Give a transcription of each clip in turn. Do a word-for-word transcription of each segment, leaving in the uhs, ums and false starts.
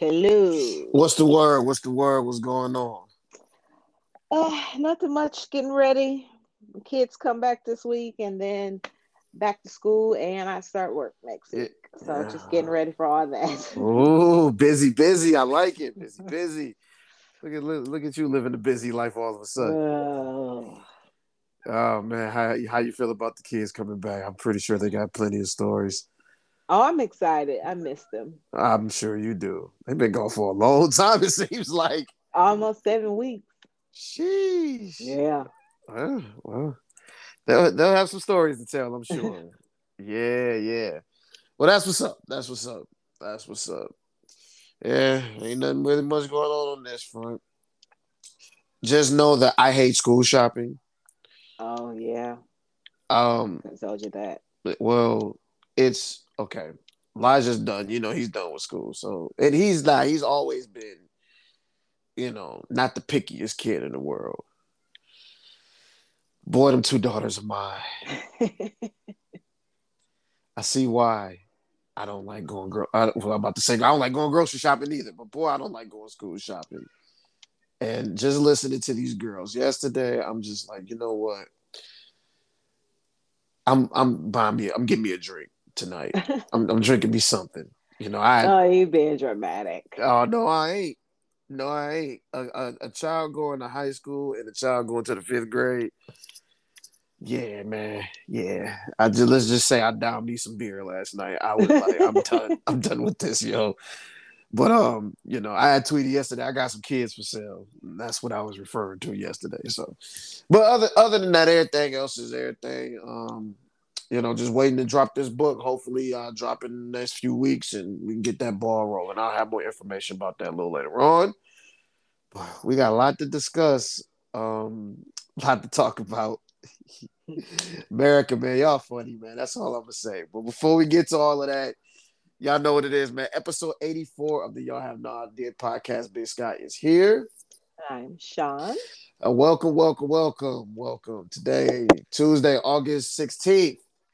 Hello. What's the word? What's the word? What's going on? Uh, nothing much. Getting ready. The kids come back this week, and then back to school, and I start work next Yeah. week. So just getting Yeah. ready for all that. Ooh, busy, busy. I like it. Busy, busy. Look at look, look at you living a busy life all of a sudden. Oh, Oh man, how how you feel about the kids coming back? I'm pretty sure they got plenty of stories. oh, I'm excited. I miss them. I'm sure you do. They've been gone for a long time. It seems like. Almost seven weeks. Sheesh. Yeah. Well, well, they'll they'll have some stories to tell. I'm sure. Yeah, yeah. Well, that's what's up. That's what's up. That's what's up. Yeah, ain't nothing really much going on on this front. Just know that I hate school shopping. Oh yeah. Um, I told you that. well, it's okay. Elijah's done. You know, he's done with school. So, and he's not. He's always been, you know, not the pickiest kid in the world. Boy, them two daughters of mine. I see why I don't like going. Gro- I, well, I'm about to say I don't like going grocery shopping either. But boy, I don't like going school shopping. And just listening to these girls yesterday, I'm just like, you know what? I'm I'm buying me I'm getting me a drink tonight. I'm I'm drinking me something. You know, I Oh, you being dramatic. oh no, I ain't. No, I ain't. A, a, a child going to high school and a child going to the fifth grade. Yeah, man. Yeah. I just let's just say I downed me some beer last night. I was like, I'm done. I'm done with this, yo. But um, you know, I had tweeted yesterday. I got some kids for sale. That's what I was referring to yesterday. So, but other other than that, everything else is everything. Um, you know, just waiting to drop this book. Hopefully, I'll drop in the next few weeks, and we can get that ball rolling. I'll have more information about that a little later on. But we got a lot to discuss. Um, a lot to talk about. America, man, y'all funny, man. That's all I'm gonna say. But before we get to all of that. Y'all know what it is, man. Episode eighty-four of the Y'all Have No Idea podcast. Big Scott is here. I'm Sean. Uh, welcome, welcome, welcome, welcome. Today, Tuesday, August sixteenth.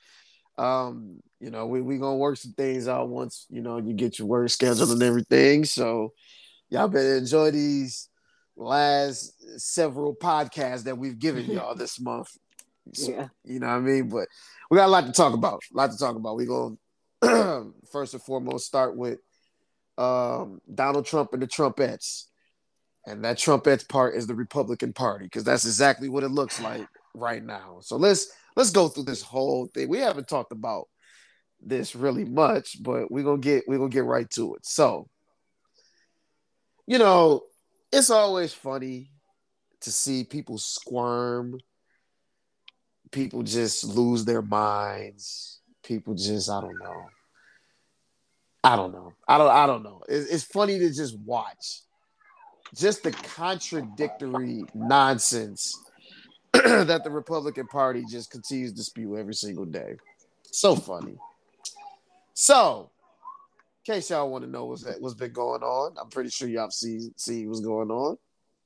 Um, you know, we we gonna work some things out once, you know, you get your work scheduled and everything. So y'all better enjoy these last several podcasts that we've given y'all this month. Yeah. You know what I mean? But we got a lot to talk about. A lot to talk about. We gonna first and foremost start with um, Donald Trump and the Trumpettes, and that Trumpettes part is the Republican Party because that's exactly what it looks like right now. So let's let's go through this whole thing. We haven't talked about this really much, but we're gonna get we're gonna get right to it. So, you know, it's always funny to see people squirm, people just lose their minds, people just I don't know. I don't know. I don't. I don't know. It's, it's funny to just watch, just the contradictory nonsense that the Republican Party just continues to spew every single day. So funny. So, in case y'all want to know what's what's been going on, I'm pretty sure y'all see see what's going on.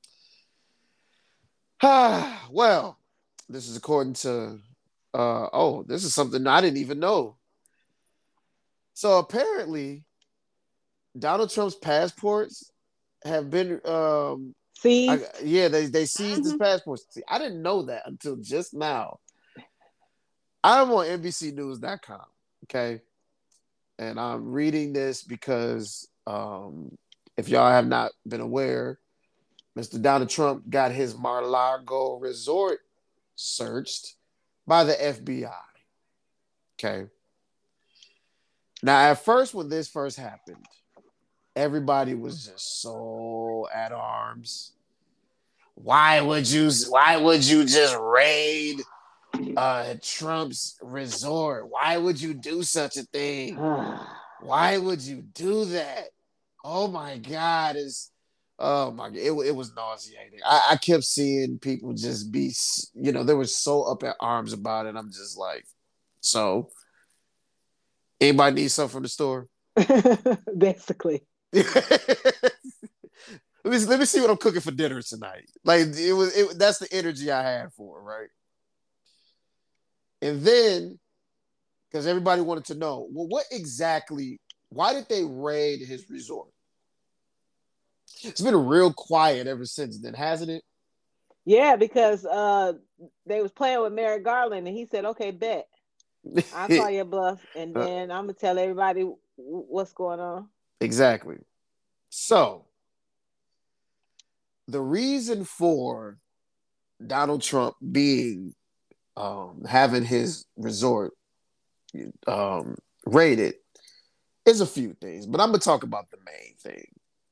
Well, this is according to. Uh, oh, this is something I didn't even know. So apparently, Donald Trump's passports have been um I, Seized. yeah, they they seized his Hmm. passports. See, I didn't know that until just now. I'm on N B C News dot com, okay, and I'm reading this because um, if y'all have not been aware, Mister Donald Trump got his Mar-a-Lago resort searched by the F B I. Okay, now at first when this first happened, everybody was just so at arms. Why would you? Why would you just raid uh Trump's resort? Why would you do such a thing? Why would you do that? Oh my God, is oh my God, it, it was nauseating. I, I kept seeing people just be, you know, they were so up at arms about it. I'm just like, so anybody need something from the store? Basically. let me let me see what I'm cooking for dinner tonight. Like it was, it, that's the energy I had for it, right? And then because everybody wanted to know, well, what exactly? Why did they raid his resort? It's been real quiet ever since then, hasn't it? Yeah, because uh they was playing with Merrick Garland, and he said, "Okay, bet I'll call your bluff, and Uh, then I'm gonna tell everybody w- what's going on." exactly. So the reason for Donald Trump being um, having his resort um, raided is a few things, but I'm gonna talk about the main thing.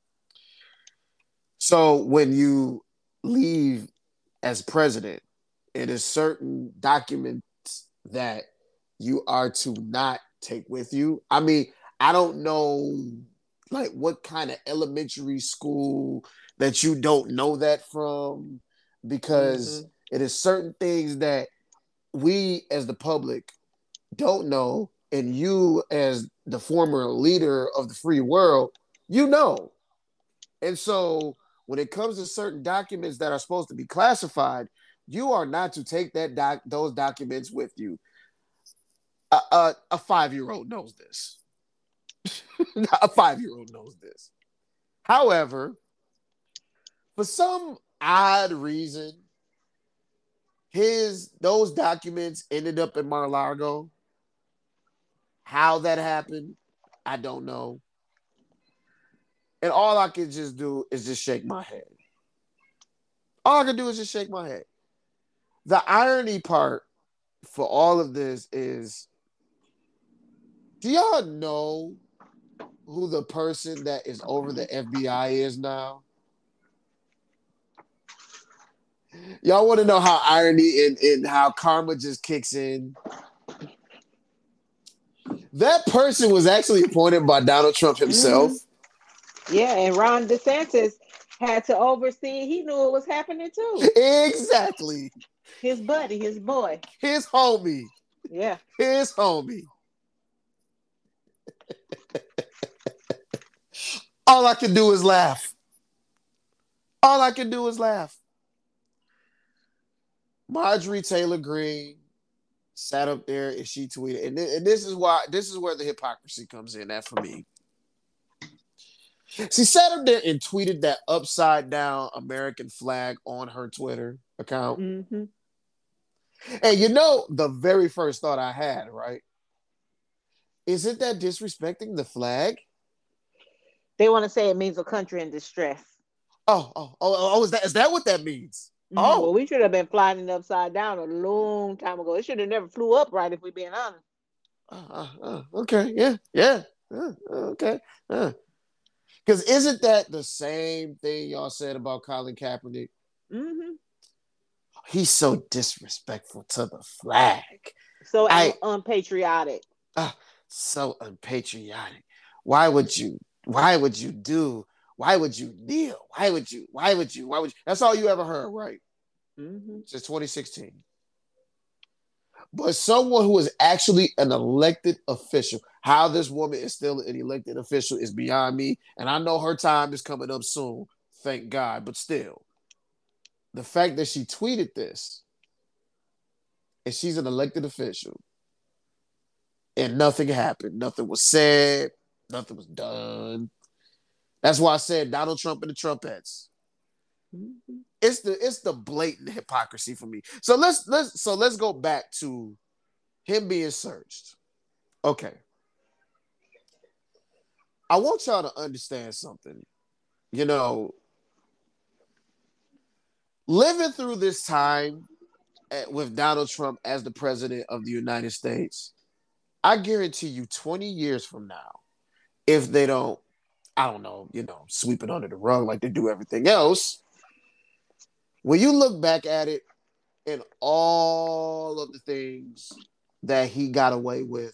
So when you leave as president, it is certain documents that you are to not take with you. I mean, I don't know like what kind of elementary school that you don't know that from, because Hmm. it is certain things that we as the public don't know, and you as the former leader of the free world, you know. And so when it comes to certain documents that are supposed to be classified, you are not to take that doc those documents with you. A, a, a five-year-old knows this. A five-year-old knows this. However, for some odd reason, his those documents ended up in Mar-a-Lago. How that happened, I don't know. And all I can just do is just shake my head. All I can do is just shake my head. The irony part for all of this is, do y'all know who the person that is over the F B I is now? Y'all want to know how irony and, and how karma just kicks in? That person was actually appointed by Donald Trump himself. Hmm. Yeah, and Ron DeSantis had to oversee. He knew it was happening too. Exactly. His buddy, his boy. His homie. Yeah. His homie. All I can do is laugh. All I can do is laugh. Marjorie Taylor Greene sat up there and she tweeted, and, th- and this is why this is where the hypocrisy comes in. That for me, she sat up there and tweeted that upside down American flag on her Twitter account. Hmm. And you know, the very first thought I had, right? Isn't that disrespecting the flag? They want to say it means a country in distress. Oh, oh, oh, oh, is that is that what that means? Hmm. Well, Oh, we should have been flying it upside down a long time ago. It should have never flew up right if we're being honest. uh, uh, uh, okay, yeah, yeah, uh, okay. Uh. Because isn't that the same thing y'all said about Colin Kaepernick? Hmm. He's so disrespectful to the flag. So un- I unpatriotic. uh, so unpatriotic. Why would you? Why would you do? Why would you kneel? Why would you? Why would you? Why would you? That's all you ever heard, right? Hmm. Since twenty sixteen. But someone who is actually an elected official, how this woman is still an elected official is beyond me. And I know her time is coming up soon, thank God. But still, the fact that she tweeted this and she's an elected official and nothing happened, nothing was said, nothing was done. That's why I said Donald Trump and the Trumpettes. Hmm. It's the it's the blatant hypocrisy for me. So let's let's so let's go back to him being searched. Okay. I want y'all to understand something. You know, living through this time at, with Donald Trump as the president of the United States, I guarantee you twenty years from now, if they don't, I don't know, you know, sweep it under the rug like they do everything else, when you look back at it and all of the things that he got away with,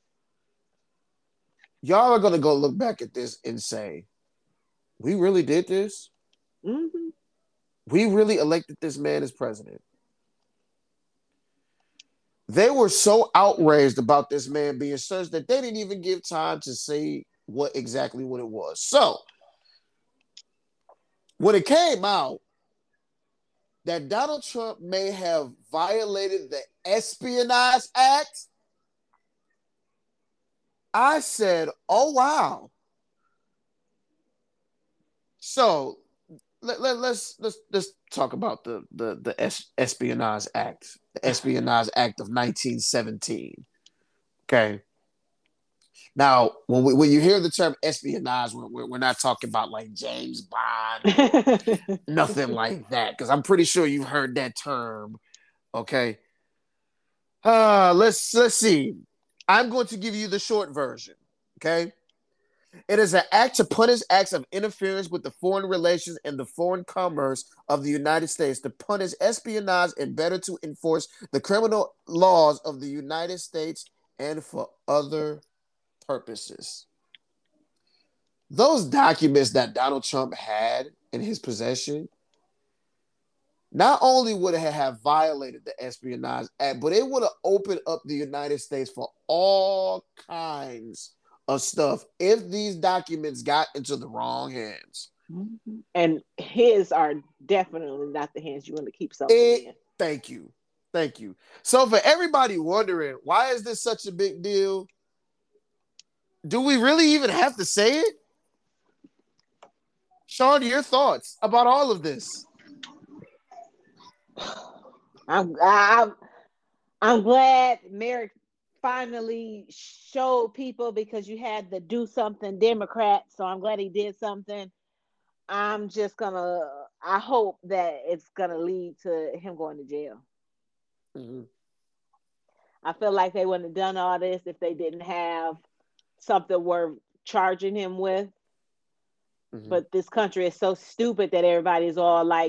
y'all are going to go look back at this and say, we really did this? Hmm. We really elected this man as president. They were so outraged about this man being searched that they didn't even give time to say what exactly what it was. So when it came out that Donald Trump may have violated the Espionage Act, I said, oh, wow. So let, let, let's let's let's talk about the the the es- Espionage Act, the Espionage Act of nineteen seventeen. Okay. Now, when we, when you hear the term espionage, we're, we're not talking about like James Bond or nothing like that, because I'm pretty sure you've heard that term. Okay. Uh, let's let's see. I'm going to give you the short version. Okay. It is an act to punish acts of interference with the foreign relations and the foreign commerce of the United States, to punish espionage and better to enforce the criminal laws of the United States and for other purposes. Those documents that Donald Trump had in his possession, not only would it have violated the Espionage Act, but it would have opened up the United States for all kinds of stuff if these documents got into the wrong hands. And his are definitely not the hands you want to keep something it, in. Thank you. Thank you. So for everybody wondering, why is this such a big deal? Do we really even have to say it? Sean, your thoughts about all of this? I'm I'm I'm glad Merrick finally showed people, because you had the do something Democrat. So I'm glad he did something. I'm just gonna. I hope that it's gonna lead to him going to jail. Mm-hmm. I feel like they wouldn't have done all this if they didn't have something worth charging him with. Mm-hmm. But this country is so stupid that everybody's all like,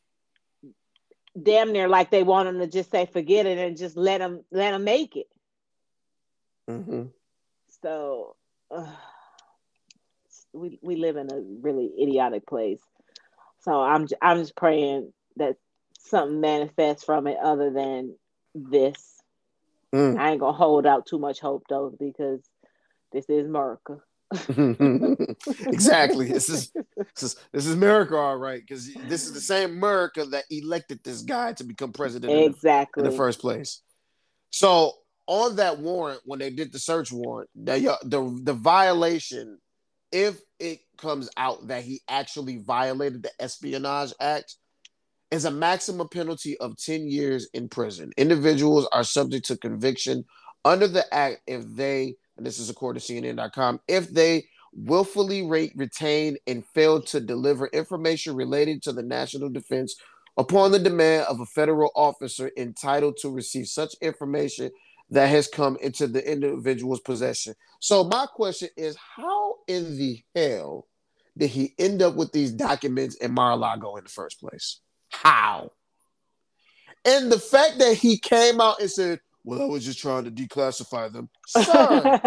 damn near like they want him to just say forget it and just let him let him make it. Mm-hmm. So uh, we we live in a really idiotic place. So I'm I'm just praying that something manifests from it other than this. Mm. I ain't gonna hold out too much hope though, because this is America. Exactly. This is this is this is America, all right. Because this is the same America that elected this guy to become president. Exactly. In the, in the first place. So on that warrant, when they did the search warrant, the the the violation, if it comes out that he actually violated the Espionage Act, is a maximum penalty of ten years in prison. Individuals are subject to conviction under the act if they, and this is according to C N N dot com, if they willfully rate, retain, and fail to deliver information relating to the national defense upon the demand of a federal officer entitled to receive such information that has come into the individual's possession. So my question is, how in the hell did he end up with these documents in Mar-a-Lago in the first place? How? And the fact that he came out and said, well, I was just trying to declassify them. Sir,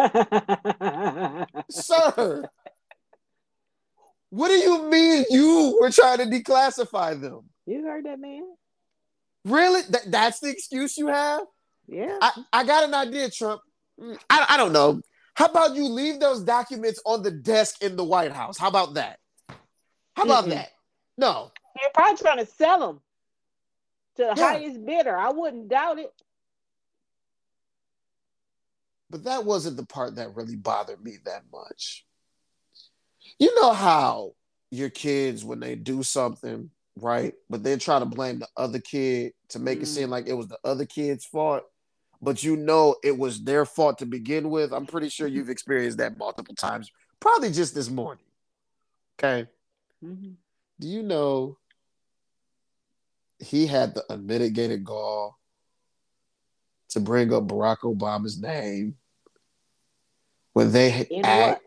sir, what do you mean you were trying to declassify them? You heard that, man? Really? Th- that's the excuse you have? Yeah. I, I got an idea, Trump. I, I don't know. How about you leave those documents on the desk in the White House? How about that? How about Mm-mm. that? No. They're probably trying to sell them to the yeah. highest bidder. I wouldn't doubt it. But that wasn't the part that really bothered me that much. You know how your kids, when they do something, right, but they try to blame the other kid to make mm. it seem like it was the other kid's fault, but you know it was their fault to begin with. I'm pretty sure you've experienced that multiple times, probably just this morning. Okay? Mm-hmm. Do you know he had the unmitigated gall to bring up Barack Obama's name when they in act. What?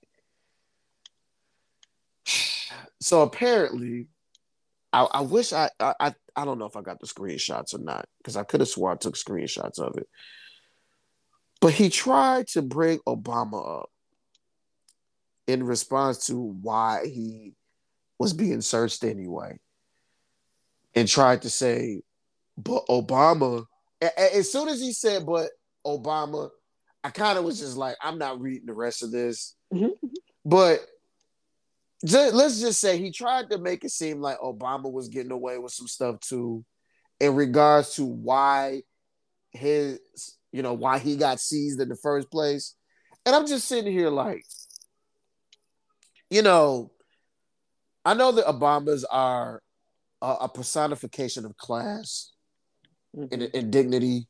So apparently, I, I wish I, I I don't know if I got the screenshots or not, because I could have swore I took screenshots of it. But he tried to bring Obama up in response to why he was being searched anyway, and tried to say, but Obama, as soon as he said, but Obama, I kind of was just like, I'm not reading the rest of this. Mm-hmm. But just, let's just say he tried to make it seem like Obama was getting away with some stuff too, in regards to why his, you know, why he got seized in the first place. And I'm just sitting here like, you know, I know the Obamas are a, a personification of class Mm-hmm. and, and dignity,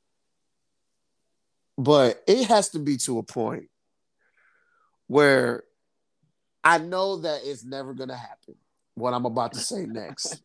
but it has to be to a point where I know that it's never going to happen. What I'm about to say next.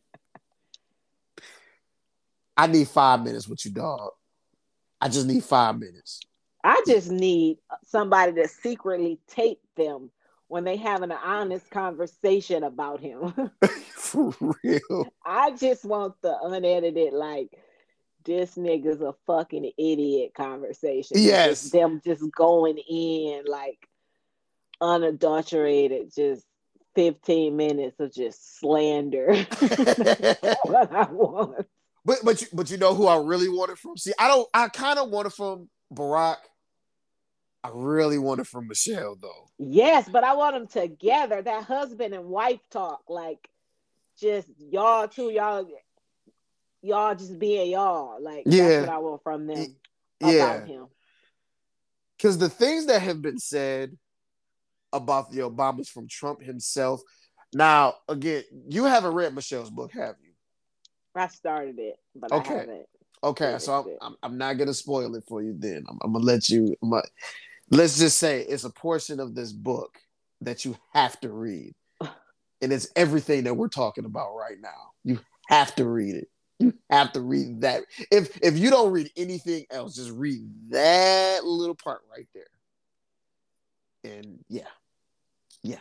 I need five minutes with you, dog. I just need five minutes. I just need somebody to secretly tape them when they having an honest conversation about him. For real. I just want the unedited, like, this nigga's a fucking idiot conversation. Yes. Just them just going in, like, unadulterated, just fifteen minutes of just slander. That's what I want. But but you but you know who I really wanted from? See, I don't I kind of wanted from Barack. I really wanted from Michelle though. Yes, but I want them together. That husband and wife talk, like just y'all two, y'all y'all just being y'all. Like yeah. that's what I want from them yeah. about him. Because the things that have been said about the Obamas from Trump himself. Now, again, you haven't read Michelle's book, have you? I started it, but okay. I haven't. Okay, so I'm, I'm I'm not gonna spoil it for you. Then I'm, I'm gonna let you. I'm gonna, let's just say it's a portion of this book that you have to read, and it's everything that we're talking about right now. You have to read it. You have to read that. If if you don't read anything else, just read that little part right there. And yeah, yeah.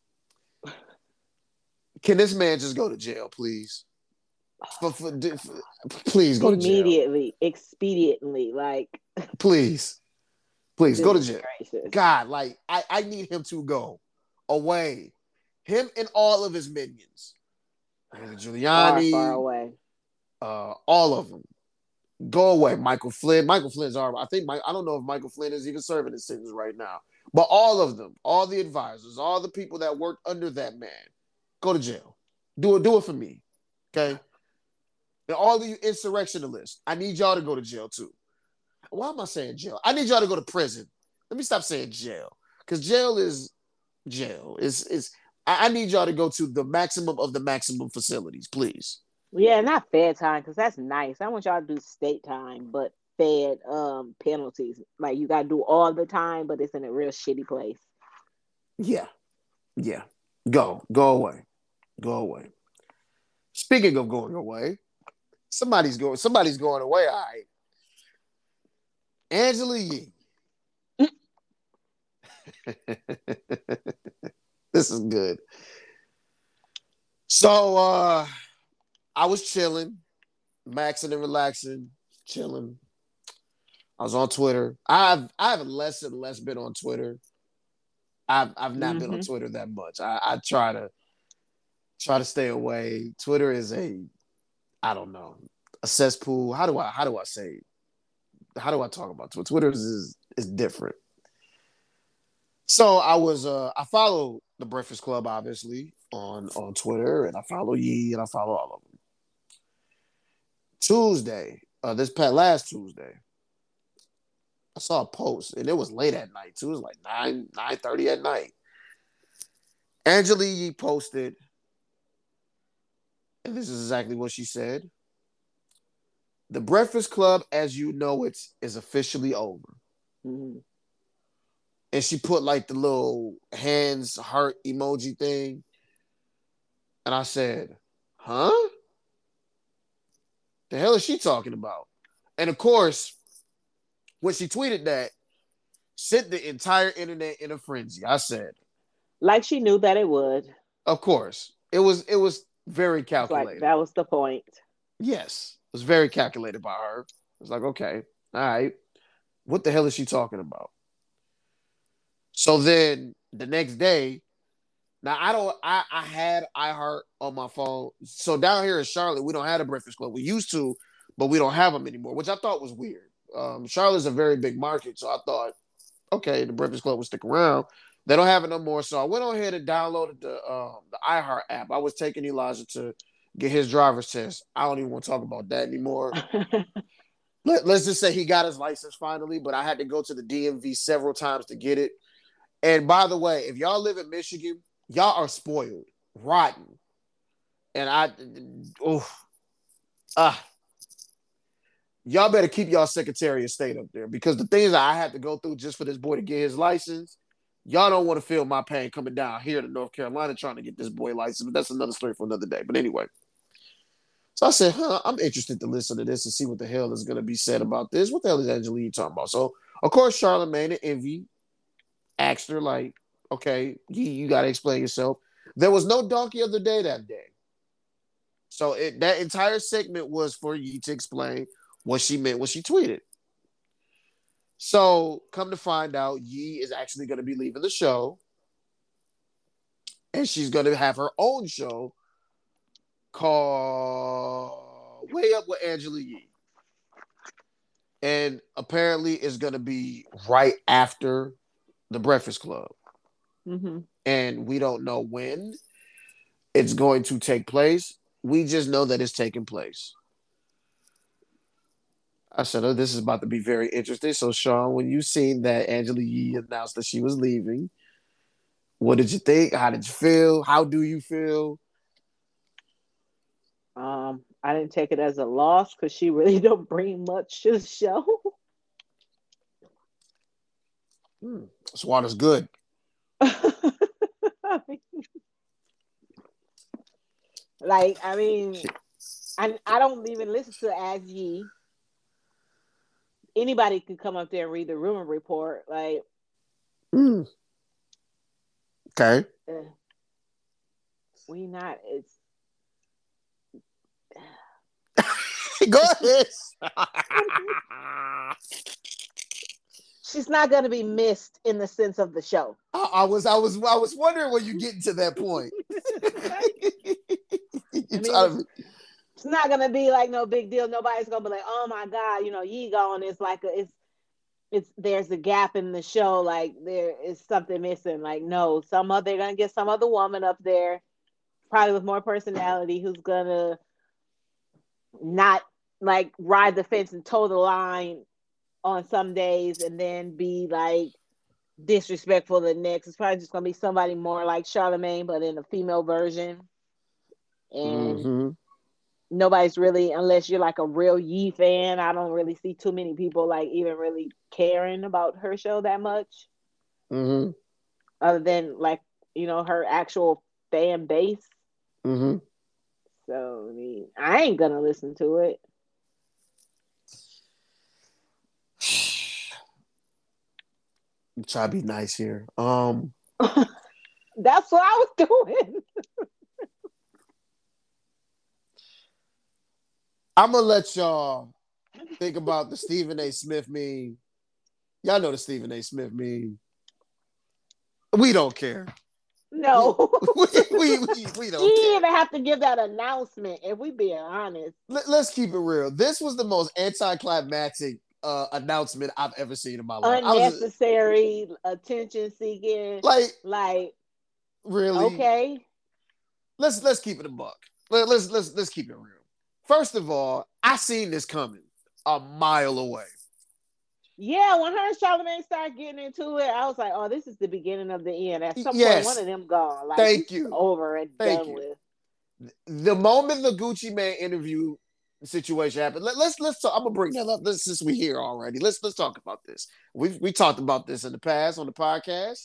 Can this man just go to jail, please? For, for, for, please go to jail. Immediately, expediently, like. Please. Please go to jail. Gracious. God, like, I, I need him to go away. Him and all of his minions. Giuliani. Far, far away. Uh, all of them. Go away. Michael Flynn. Michael Flynn's are, I think, I don't know if Michael Flynn is even serving his sentence right now. But all of them, all the advisors, all the people that worked under that man, go to jail. Do it, do it for me. Okay? And all of you insurrectionalists, I need y'all to go to jail too. Why am I saying jail? I need y'all to go to prison. Let me stop saying jail. Because jail is jail. It's, it's, I need y'all to go to the maximum of the maximum facilities, please. Yeah, not Fed time, because that's nice. I want y'all to do state time, but Fed um, penalties. Like, you got to do all the time, but it's in a real shitty place. Yeah. Yeah. Go. Go away. Go away. Speaking of going away, somebody's going, somebody's going away, all right. Angela Yee. This is good. So uh I was chilling, maxing and relaxing, chilling. I was on Twitter. I've I've less and less been on Twitter. I've I've not mm-hmm. been on Twitter that much. I, I try to try to stay away. Twitter is a, I don't know, a cesspool. How do I how do I say it? How do I talk about Twitter? Twitter is, is is different. So I was uh I follow the Breakfast Club obviously on on Twitter, and I follow Yee, and I follow all of them. Tuesday, uh this past last Tuesday, I saw a post, and it was late at night too. It was like nine nine thirty at night. Angela Yee posted, and this is exactly what she said. The Breakfast Club, as you know it, is officially over. Mm-hmm. And she put like the little hands heart emoji thing. And I said, huh? The hell is she talking about? And of course, when she tweeted that, sent the entire internet in a frenzy. I said, like she knew that it would. Of course. It was it was very calculated. Like, that was the point. Yes. It was very calculated by her. It was like, okay, all right. What the hell is she talking about? So then the next day, now I don't, I, I had iHeart on my phone. So down here in Charlotte, we don't have a Breakfast Club. We used to, but we don't have them anymore, which I thought was weird. Um, Charlotte's a very big market. So I thought, okay, the Breakfast Club will stick around. They don't have it no more. So I went on ahead and downloaded the, um, the iHeart app. I was taking Elijah to get his driver's test. I don't even want to talk about that anymore. Let, let's just say he got his license finally, but I had to go to the D M V several times to get it. And by the way, if y'all live in Michigan, y'all are spoiled. rotten. And I, oh, ah, y'all better keep y'all Secretary of State up there because the things that I had to go through just for this boy to get his license, y'all don't want to feel my pain coming down here to North Carolina trying to get this boy license. But that's another story for another day. But anyway, so I said, huh, I'm interested to listen to this and see what the hell is going to be said about this. What the hell is Angela Yee talking about? So, of course, Charlamagne and Envy asked her, like, okay, Yee, you got to explain yourself. There was no donkey of the day that day. So it, that entire segment was for Yee to explain what she meant when she tweeted. So come to find out, Yee is actually going to be leaving the show. And she's going to have her own show called Way Up with Angela Yee. And apparently it's going to be right after The Breakfast Club. Mm-hmm. And we don't know when it's going to take place. We just know that it's taking place. I said, oh, this is about to be very interesting. So, Sean, when you seen that Angela Yee announced that she was leaving, what did you think? How did you feel? How do you feel? Um, I didn't take it as a loss because she really don't bring much to the show. Hmm. This water's good. I mean, like, I mean, I, I don't even listen to As Yee. Anybody could come up there and read the rumor report. Like, mm. Okay. Uh, we not, it's. Go ahead. She's not going to be missed in the sense of the show. I, I was, I was, I was wondering when you getting to that point. I mean, it's, it's not going to be like no big deal. Nobody's going to be like, oh my God, you know, Yee gone. It's like, a, it's, it's, there's a gap in the show. Like there is something missing. Like, no, some other, they're going to get some other woman up there, probably with more personality, who's going to not like ride the fence and toe the line on some days and then be like disrespectful the next. It's probably just gonna be somebody more like Charlamagne, but in a female version. And mm-hmm. nobody's really, unless you're like a real Yee fan, I don't really see too many people like even really caring about her show that much. Mm-hmm. Other than like, you know, her actual fan base. Mm-hmm. So I mean, I ain't gonna listen to it. Try to be nice here. Um, That's what I was doing. I'm gonna let y'all think about the Stephen A. Smith meme. Y'all know the Stephen A. Smith meme. We don't care. No. we, we, we, we don't You care. didn't even have to give that announcement, if we being honest. Let, let's keep it real. This was the most anticlimactic Uh, announcement I've ever seen in my life. Unnecessary, attention seeking. Like, like, really? Okay. Let's let's keep it a buck. Let, let's let's let's keep it real. First of all, I seen this coming a mile away. Yeah, when her and Charlamagne started getting into it, I was like, "Oh, this is the beginning of the end." At some yes. point, one of them gone. Like, Thank you. Over and Thank done you. with. The moment the Gucci Mane interview situation happened, let, let's let's talk. I'm gonna bring that up. Let's, since we here already, let's let's talk about this. We we talked about this in the past on the podcast.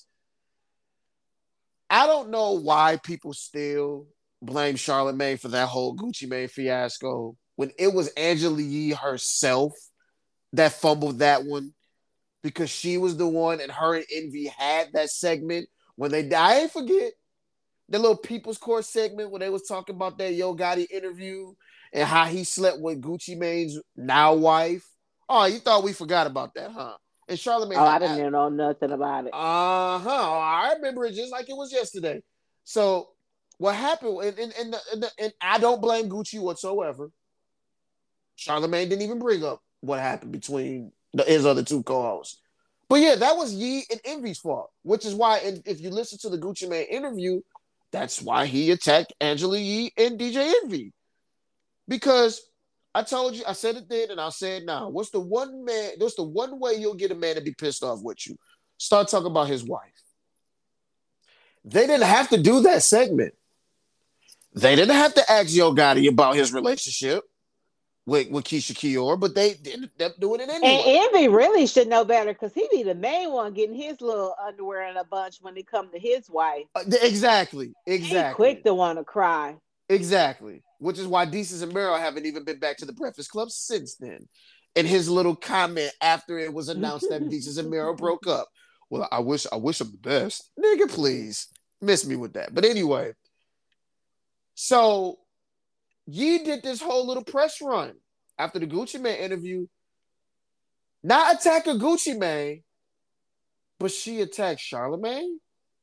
I don't know why people still blame Charlamagne for that whole Gucci Mane fiasco when it was Angela Yee herself that fumbled that one because she was the one and her and Envy had that segment when they I ain't forget the little People's Court segment where they was talking about that Yo Gotti interview and how he slept with Gucci Mane's now wife. Oh, you thought we forgot about that, huh? And Charlamagne. Oh, I didn't I, know nothing about it. Uh huh. I remember it just like it was yesterday. So what happened? And and and, and, and I don't blame Gucci whatsoever. Charlamagne didn't even bring up what happened between the, his other two co-hosts. But yeah, that was Yee and Envy's fault, which is why, and if you listen to the Gucci Mane interview, that's why he attacked Angela Yee and D J Envy. Because I told you, I said it then and I'll say it now. What's the one man, what's the one way you'll get a man to be pissed off with you? Start talking about his wife. They didn't have to do that segment. They didn't have to ask Yo Gotti about his relationship with, with Keisha Kior, but they ended up doing it And anyway. Envy really should know better because he be the main one getting his little underwear in a bunch when it come to his wife. Uh, exactly, He quick exactly, to want to cry. exactly. Which is why Desus and Mero haven't even been back to the Breakfast Club since then. And his little comment after it was announced that Desus and Mero broke up. Well, I wish I wish him the best. Nigga, please. Miss me with that. But anyway, so Ye did this whole little press run after the Gucci Mane interview. Not attack a Gucci Mane, but she attacked Charlemagne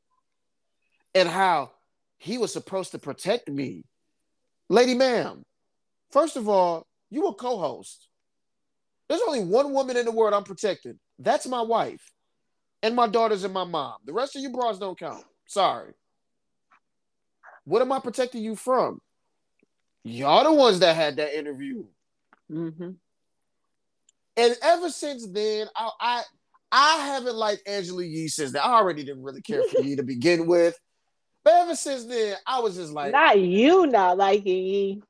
and how he was supposed to protect me. Lady ma'am, first of all, you a co-host. There's only one woman in the world I'm protecting. That's my wife. And my daughters and my mom. The rest of you bras don't count. Sorry. What am I protecting you from? Y'all the ones that had that interview. Mm-hmm. And ever since then, I, I I haven't liked Angela Yee since then. I already didn't really care for Yee to begin with. But ever since then, I was just like, not you not liking Yee.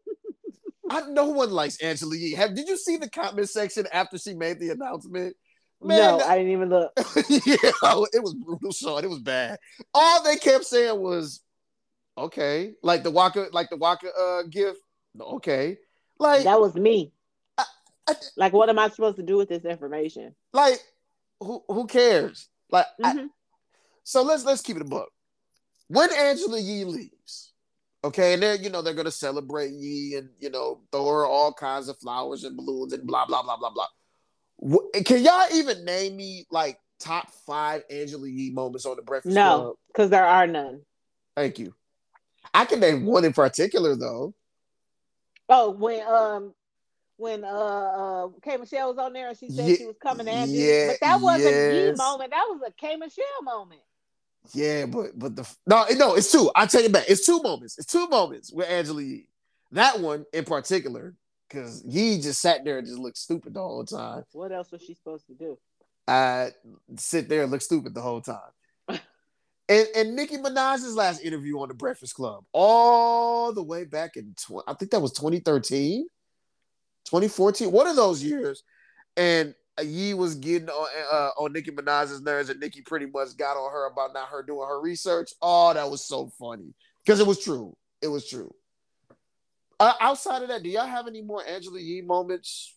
I, no one likes Angela Yee. Have, did you see the comment section after she made the announcement? Man, no, I didn't even look. Yeah, it was brutal, Sean. It was bad. All they kept saying was, okay. Like the Waka, like the Waka uh, gift. Okay. Like that was me. I, I, like, what am I supposed to do with this information? Like, who who cares? Like, mm-hmm. I, so let's let's keep it a buck. When Angela Yee leaves, okay, and they're you know they're gonna celebrate Yee and you know throw her all kinds of flowers and balloons and blah blah blah blah blah. Can y'all even name me like top five Angela Yee moments on the Breakfast Club? No, because there are none. Thank you. I can name one in particular though. Oh, when um when uh, uh K Michelle was on there and she said yeah, she was coming to Angie, yeah, but that wasn't yes. Yee moment. That was a K Michelle moment. Yeah, but but the no no it's two. I take it back. It's two moments. It's two moments with Angela Yee. That one in particular. Because Yee just sat there and just looked stupid the whole time. What else was she supposed to do? Uh, sit there and look stupid the whole time. and, and Nicki Minaj's last interview on The Breakfast Club, all the way back in, tw- I think that was twenty thirteen, twenty fourteen, one of those years. And Yee was getting on, uh, on Nicki Minaj's nerves, and Nicki pretty much got on her about not her doing her research. Oh, that was so funny. Because it was true. It was true. Uh, outside of that, do y'all have any more Angela Yee moments?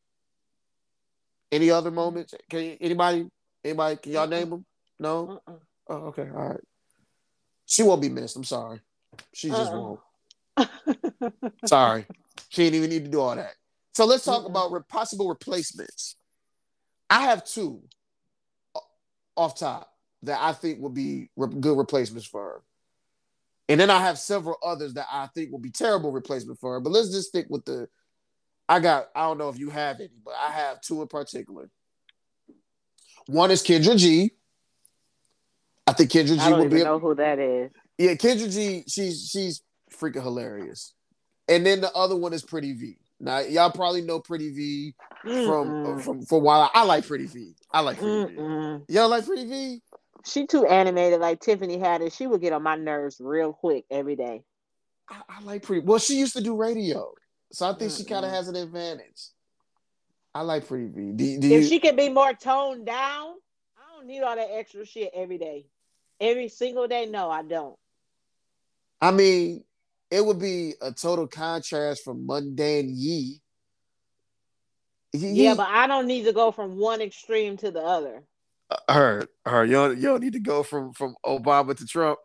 Any other moments? Can you, anybody? Anybody? Can y'all uh-uh. name them? No. Uh-uh. Oh, okay. All right. She won't be missed. I'm sorry. She just uh-uh. won't. Sorry. She didn't even need to do all that. So let's talk uh-uh. about re- possible replacements. I have two off top that I think would be re- good replacements for her. And then I have several others that I think will be terrible replacement for her. But let's just stick with the. I got. I don't know if you have any, but I have two in particular. One is Kendra G. I think Kendra G I don't will even be. know who that is. Yeah, Kendra G. She's she's freaking hilarious. And then the other one is Pretty V. Now y'all probably know Pretty V from Mm-mm. from for a while. I like Pretty V. I like Pretty Mm-mm. V. Y'all like Pretty V? She too animated like Tiffany Haddish. She would get on my nerves real quick every day. I, I like Pretty. Well, she used to do radio, so I think Mm-mm. she kind of has an advantage. I like Pretty V. Do, do if you... she can be more toned down, I don't need all that extra shit every day. Every single day, no, I don't. I mean, it would be a total contrast from mundane Yee. Yee. Yeah, but I don't need to go from one extreme to the other. Uh, her, her, you don't, you don't need to go from, from Obama to Trump.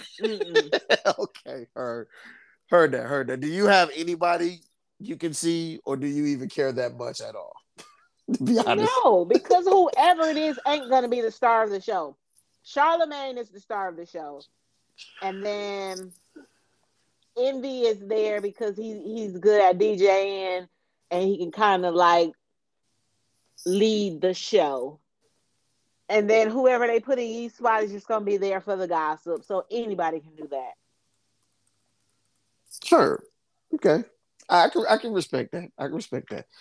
Okay, her, heard that, heard that. Do you have anybody you can see, or do you even care that much at all? To be honest, no, because whoever it is ain't gonna be the star of the show. Charlemagne is the star of the show, and then Envy is there because he he's good at DJing and he can kind of like lead the show. And then whoever they put in each spot is just going to be there for the gossip. So anybody can do that. Sure. Okay. I can I can respect that. I can respect that.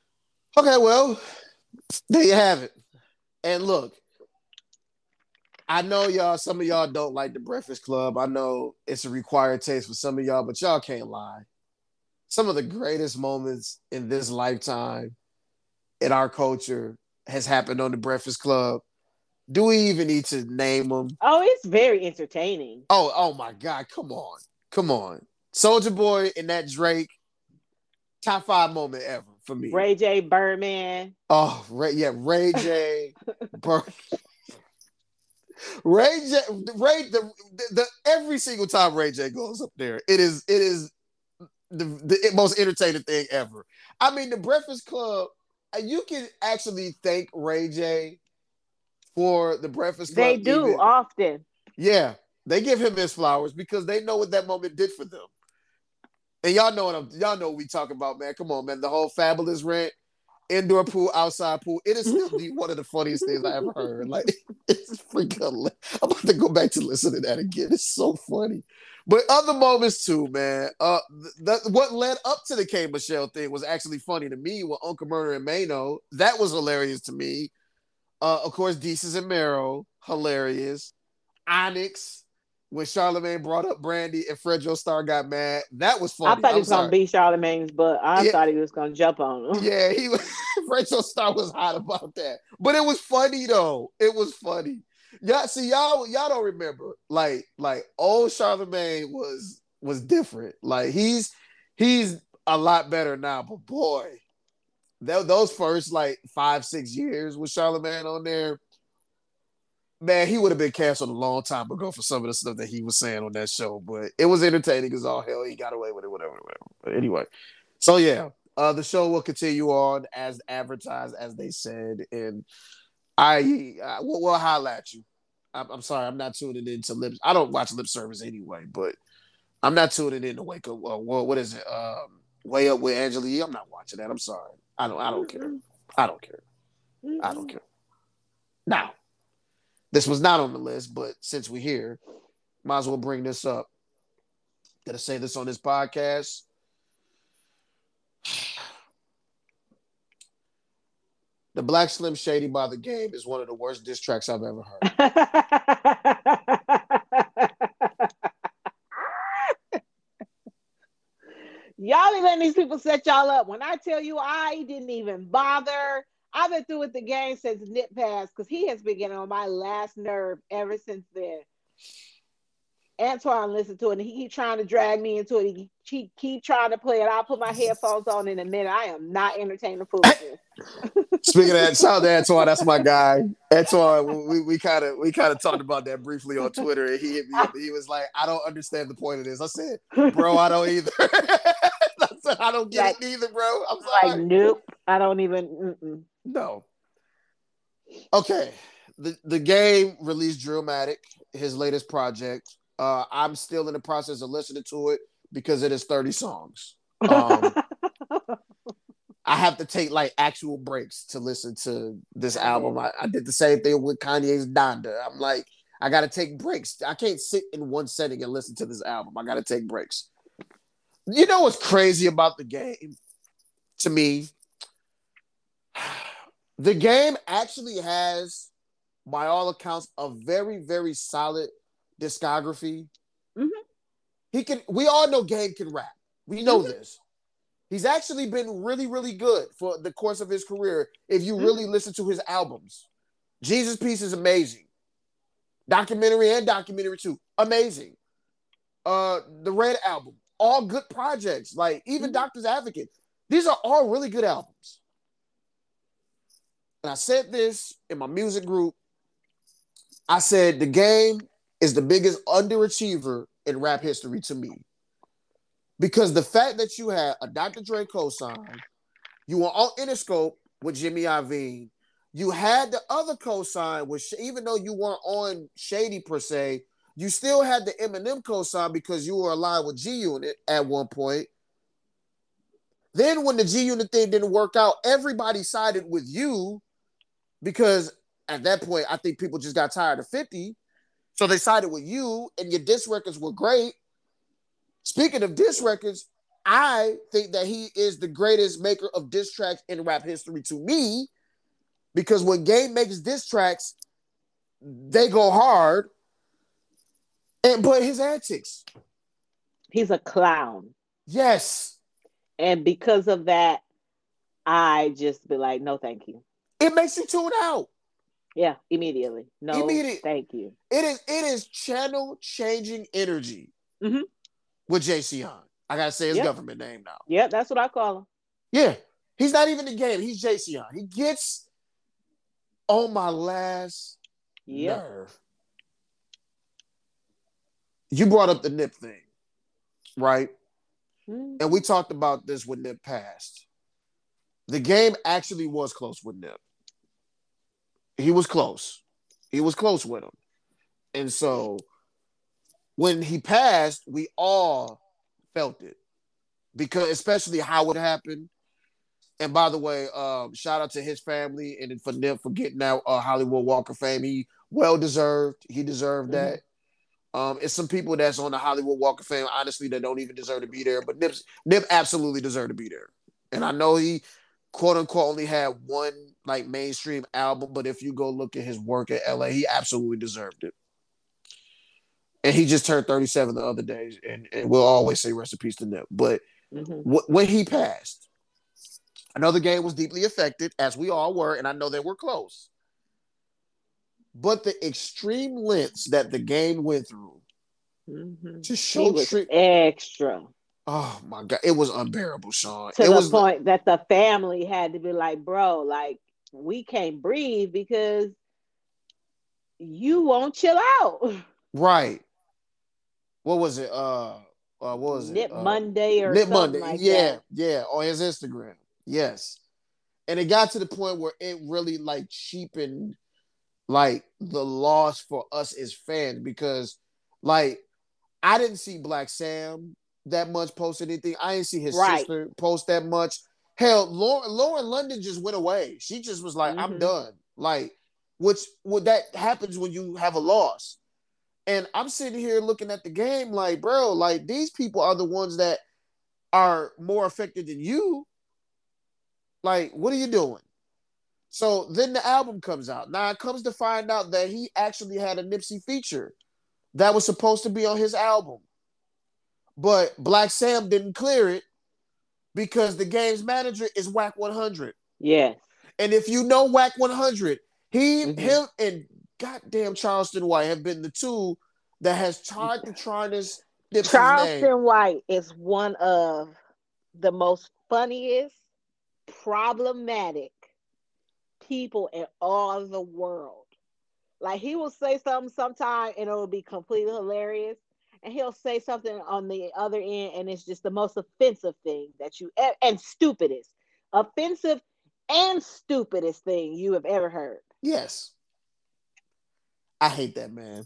Okay, well, there you have it. And look, I know y'all, some of y'all don't like the Breakfast Club. I know it's a required taste for some of y'all, but y'all can't lie. Some of the greatest moments in this lifetime in our culture has happened on the Breakfast Club. Do we even need to name them? Oh, it's very entertaining. Oh, oh my God. Come on. Come on. Soulja Boy and that Drake, top five moment ever for me. Ray J, Birdman. Oh, Ray, yeah, Ray J. Bir- Ray J, Ray, the, the, the every single time Ray J goes up there, it is it is the, the most entertaining thing ever. I mean, the Breakfast Club, you can actually thank Ray J for the Breakfast Club. They do even. often. Yeah, they give him his flowers because they know what that moment did for them. And y'all know what I'm, y'all know what we talking about, man. Come on, man. The whole Fabulous rant, indoor pool, outside pool. It is still the, one of the funniest things I ever heard. Like, it's freaking. I'm about to go back to listen to that again. It's so funny. But other moments too, man. Uh, the, what led up to the K Michelle thing was actually funny to me with Uncle Murder and Mano. That was hilarious to me. Uh, of course, Desus and Mero, hilarious. Onyx. When Charlamagne brought up Brandy and Fred Joe Star got mad, that was funny. I thought I'm he was sorry. gonna beat Charlamagne's butt. I yeah. thought he was gonna jump on him. Yeah, he was. Fred Joe Star was hot about that, but it was funny though. It was funny. Y'all see, y'all y'all don't remember like like old Charlamagne was was different. Like he's he's a lot better now, but boy, that, those first like five six years with Charlamagne on there. Man, he would have been canceled a long time ago for some of the stuff that he was saying on that show, but it was entertaining as all hell. He got away with it, whatever, whatever. But anyway, so yeah, uh, the show will continue on as advertised, as they said, and I, I will we'll holler at you. I'm, I'm sorry, I'm not tuning into lip. I don't watch lip service anyway, but I'm not tuning in to wake up. Uh, well, what is it? Um, Way Up with Angela Yee. I'm not watching that. I'm sorry. I don't. I don't care. I don't care. I don't care. Now. This was not on the list, but since we're here, might as well bring this up. Gotta say this on this podcast. The Black Slim Shady by the Game is one of the worst diss tracks I've ever heard. Y'all ain't letting these people set y'all up. When I tell you I didn't even bother. I've been through with the game since Nip passed because he has been getting on my last nerve ever since then. Antoine listened to it and he keep trying to drag me into it. He keep, keep trying to play it. I'll put my headphones on in a minute. I am not entertaining foolishness. Speaking of that, shout out to Antoine. That's my guy. Antoine, we we kind of we kind of talked about that briefly on Twitter, and he hit me up. He was like, "I don't understand the point of this." I said, "Bro, I don't either." I said, "I don't get like, it either, bro." I'm sorry. Like, nope. I don't even. Mm-mm. No. Okay. The the game released Drillmatic, his latest project. Uh, I'm still in the process of listening to it because it is thirty songs. Um, I have to take like actual breaks to listen to this album. I, I did the same thing with Kanye's Donda. I'm like, I got to take breaks. I can't sit in one setting and listen to this album. I got to take breaks. You know what's crazy about the game to me? The game actually has, by all accounts, a very, very solid discography. Mm-hmm. He can. We all know Game can rap. We know mm-hmm. this. He's actually been really, really good for the course of his career. If you really mm-hmm. listen to his albums, Jesus Piece is amazing. Documentary and documentary two, amazing. Uh, the Red album, all good projects. Like even mm-hmm. Doctor's Advocate, these are all really good albums. And I said this in my music group. I said the Game is the biggest underachiever in rap history to me. Because the fact that you had a Doctor Dre cosign, you were on Interscope with Jimmy Iovine, you had the other cosign, which even though you weren't on Shady per se, you still had the Eminem cosign because you were aligned with G-Unit at one point. Then when the G-Unit thing didn't work out, everybody sided with you because at that point, I think people just got tired of fifty. So they sided with you and your diss records were great. Speaking of diss records, I think that he is the greatest maker of diss tracks in rap history to me because when Game makes diss tracks, they go hard, and but his antics, He's a clown. yes, And because of that, I just be like, no, thank you. it makes you tune out. Yeah, immediately. No, Immediate. thank you. It is it is channel changing energy Mm-hmm. with J C on. I gotta say his Yep. government name now. Yep, that's what I call him. Yeah, he's not even the game. He's J C on. He gets on my last Yep. nerve. You brought up the Nip thing, right? Mm-hmm. And we talked about this when Nip passed. The game actually was close with Nip. He was close. He was close with him. And so when he passed, we all felt it. Because especially how it happened. And by the way, um, shout out to his family and for Nip for getting that uh, Hollywood Walk of Fame. He well deserved. He deserved Mm-hmm. that. Um, it's some people that's on the Hollywood Walk of Fame, honestly, that don't even deserve to be there. But Nip's, Nip absolutely deserved to be there. And I know he, quote unquote, only had one like mainstream album, but if you go look at his work at L A, he absolutely deserved it. And he just turned thirty-seven the other day, and, and we'll always say rest in peace to Nip. But Mm-hmm. w- when he passed, I know the game was deeply affected, as we all were, and I know they were close. But the extreme lengths that the game went through Mm-hmm. to He show was tri- extra oh my God, it was unbearable, Sean. to It the was point that the family had to be like, bro, like, we can't breathe because you won't chill out. right. What was it? Uh, uh what was it? Nip Uh, Monday or Nip something Monday. like Yeah, that. yeah, on his Instagram. Yes. And it got to the point where it really like cheapened like the loss for us as fans because like I didn't see Black Sam that much post anything. I didn't see his Right. sister post that much. Hell, Lauren, Lauren London just went away. She just was like, I'm Mm-hmm. done. Like, which what that happens when you have a loss. And I'm sitting here looking at the game like, bro, like these people are the ones that are more affected than you. Like, what are you doing? So then the album comes out. Now it comes to find out that he actually had a Nipsey feature that was supposed to be on his album. But Black Sam didn't clear it because the game's manager is Wack one hundred. Yes. And if you know Wack one hundred, he, Mm-hmm. him, and goddamn Charleston White have been the two that has tried to try this Nipsey's Charleston name. White is one of the most funniest, problematic people in all the world. Like, he will say something sometime and it will be completely hilarious. And he'll say something on the other end and it's just the most offensive thing that you, and stupidest, offensive and stupidest thing you have ever heard. Yes. I hate that man.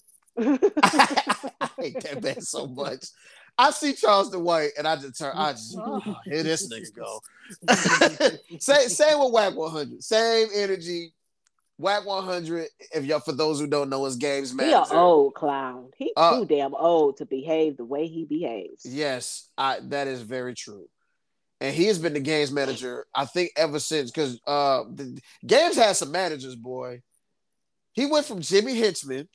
I hate that man so much. I see Charleston White and I just turn, I just, oh, here this nigga go. same, same with Wack one hundred. Same energy. Wack one hundred, if y'all, for those who don't know, is games He manager. an old clown. He Uh, too damn old to behave the way he behaves. Yes, I, that is very true. And he has been the games manager, I think, ever since, because uh, the games had some managers, boy. He went from Jimmy Hinchman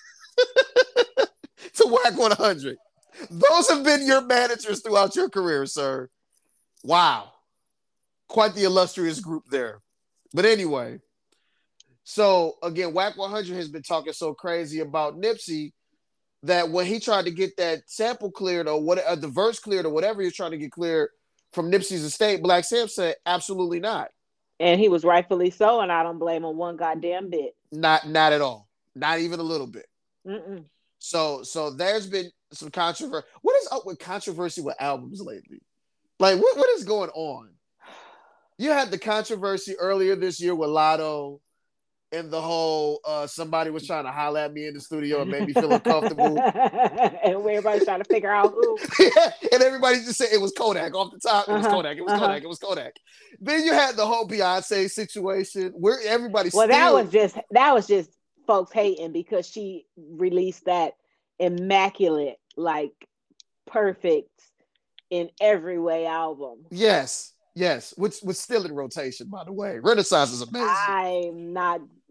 to Wack one hundred. Those have been your managers throughout your career, sir. Wow. Quite the illustrious group there. But anyway, so again, Wack one hundred has been talking so crazy about Nipsey that when he tried to get that sample cleared or what, uh, the verse cleared or whatever he was trying to get cleared from Nipsey's estate, Black Sam said, absolutely not. And he was rightfully so, and I don't blame him one goddamn bit. Not, not at all. Not even a little bit. Mm-mm. So, so there's been some controversy. What is up with controversy with albums lately? Like, what, what is going on? You had the controversy earlier this year with Lotto and the whole uh, somebody was trying to holler at me in the studio and made me feel uncomfortable. And everybody's trying to figure out who. Yeah, and everybody just said it was Kodak off the top. It was Uh-huh, Kodak. It was uh-huh. Kodak. It was Kodak. Then you had the whole Beyonce situation where everybody Well, still. that was just that was just folks hating because she released that immaculate, like perfect in every way album. Yes, yes, which was still in rotation, by the way. Renaissance is amazing. I'm not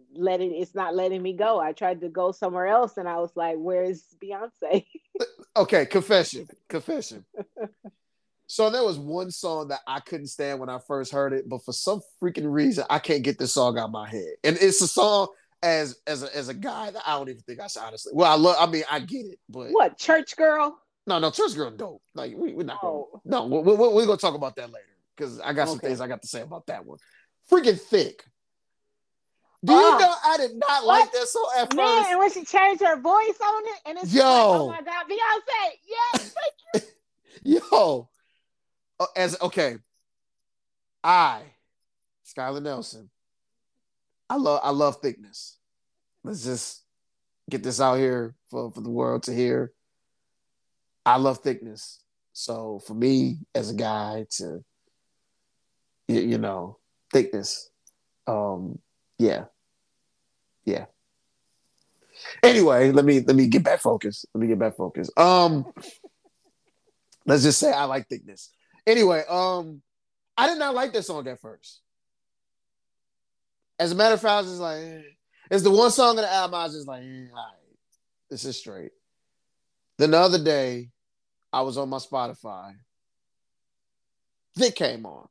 letting it's not letting me go. I tried to go somewhere else, and I was like, "Where's Beyonce?" Okay, confession, confession. So there was one song that I couldn't stand when I first heard it, but for some freaking reason, I can't get this song out of my head. And it's a song as as a, as a guy that I don't even think I should honestly. Well, I love. I mean, I get it, but What, Church Girl? no, no, Church Girl dope. Like we, we're not going. Oh, No, we, we, we're gonna talk about that later because I got some okay. things I got to say about that one. Freaking thick. Do you Oh, know I did not what? like that song at Man, first? and when she changed her voice on it, and it's just like, oh Yo, my God, Beyonce, yes, yo. Uh, As okay, I, Skylar Nelson. I love I love thickness. Let's just get this out here for, for the world to hear. I love thickness. So for me as a guy to you, you know, thickness. Um, yeah. Yeah. Anyway, let me let me get back focused. Let me get back focused. Um, let's just say I like thickness. Anyway, um, I did not like that song at first. As a matter of fact, I was just like, eh. It's the one song of the album I was just like, eh, all right, this is straight. Then the other day, I was on my Spotify. Thick came on.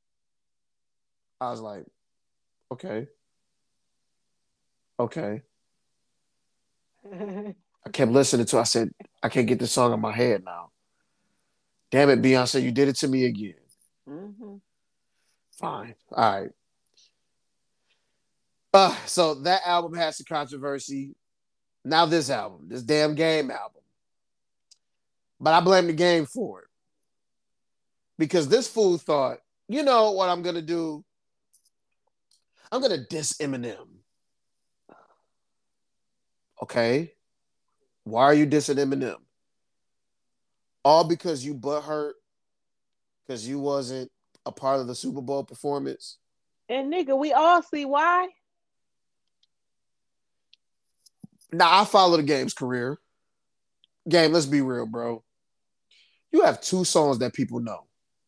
I was like, okay, okay. I kept listening to it. I said, I can't get this song in my head now. Damn it, Beyonce, you did it to me again. mm-hmm. Fine. All right. Uh, so that album has some controversy. Now this album, this damn Game album. But I blame the Game for it. Because this fool thought, you know what I'm going to do? I'm going to diss Eminem. Okay. Why are you dissing Eminem? All because you butthurt because you wasn't a part of the Super Bowl performance. And nigga, we all see why. Now I follow the Game's career. Game, let's be real, bro. You have two songs that people know.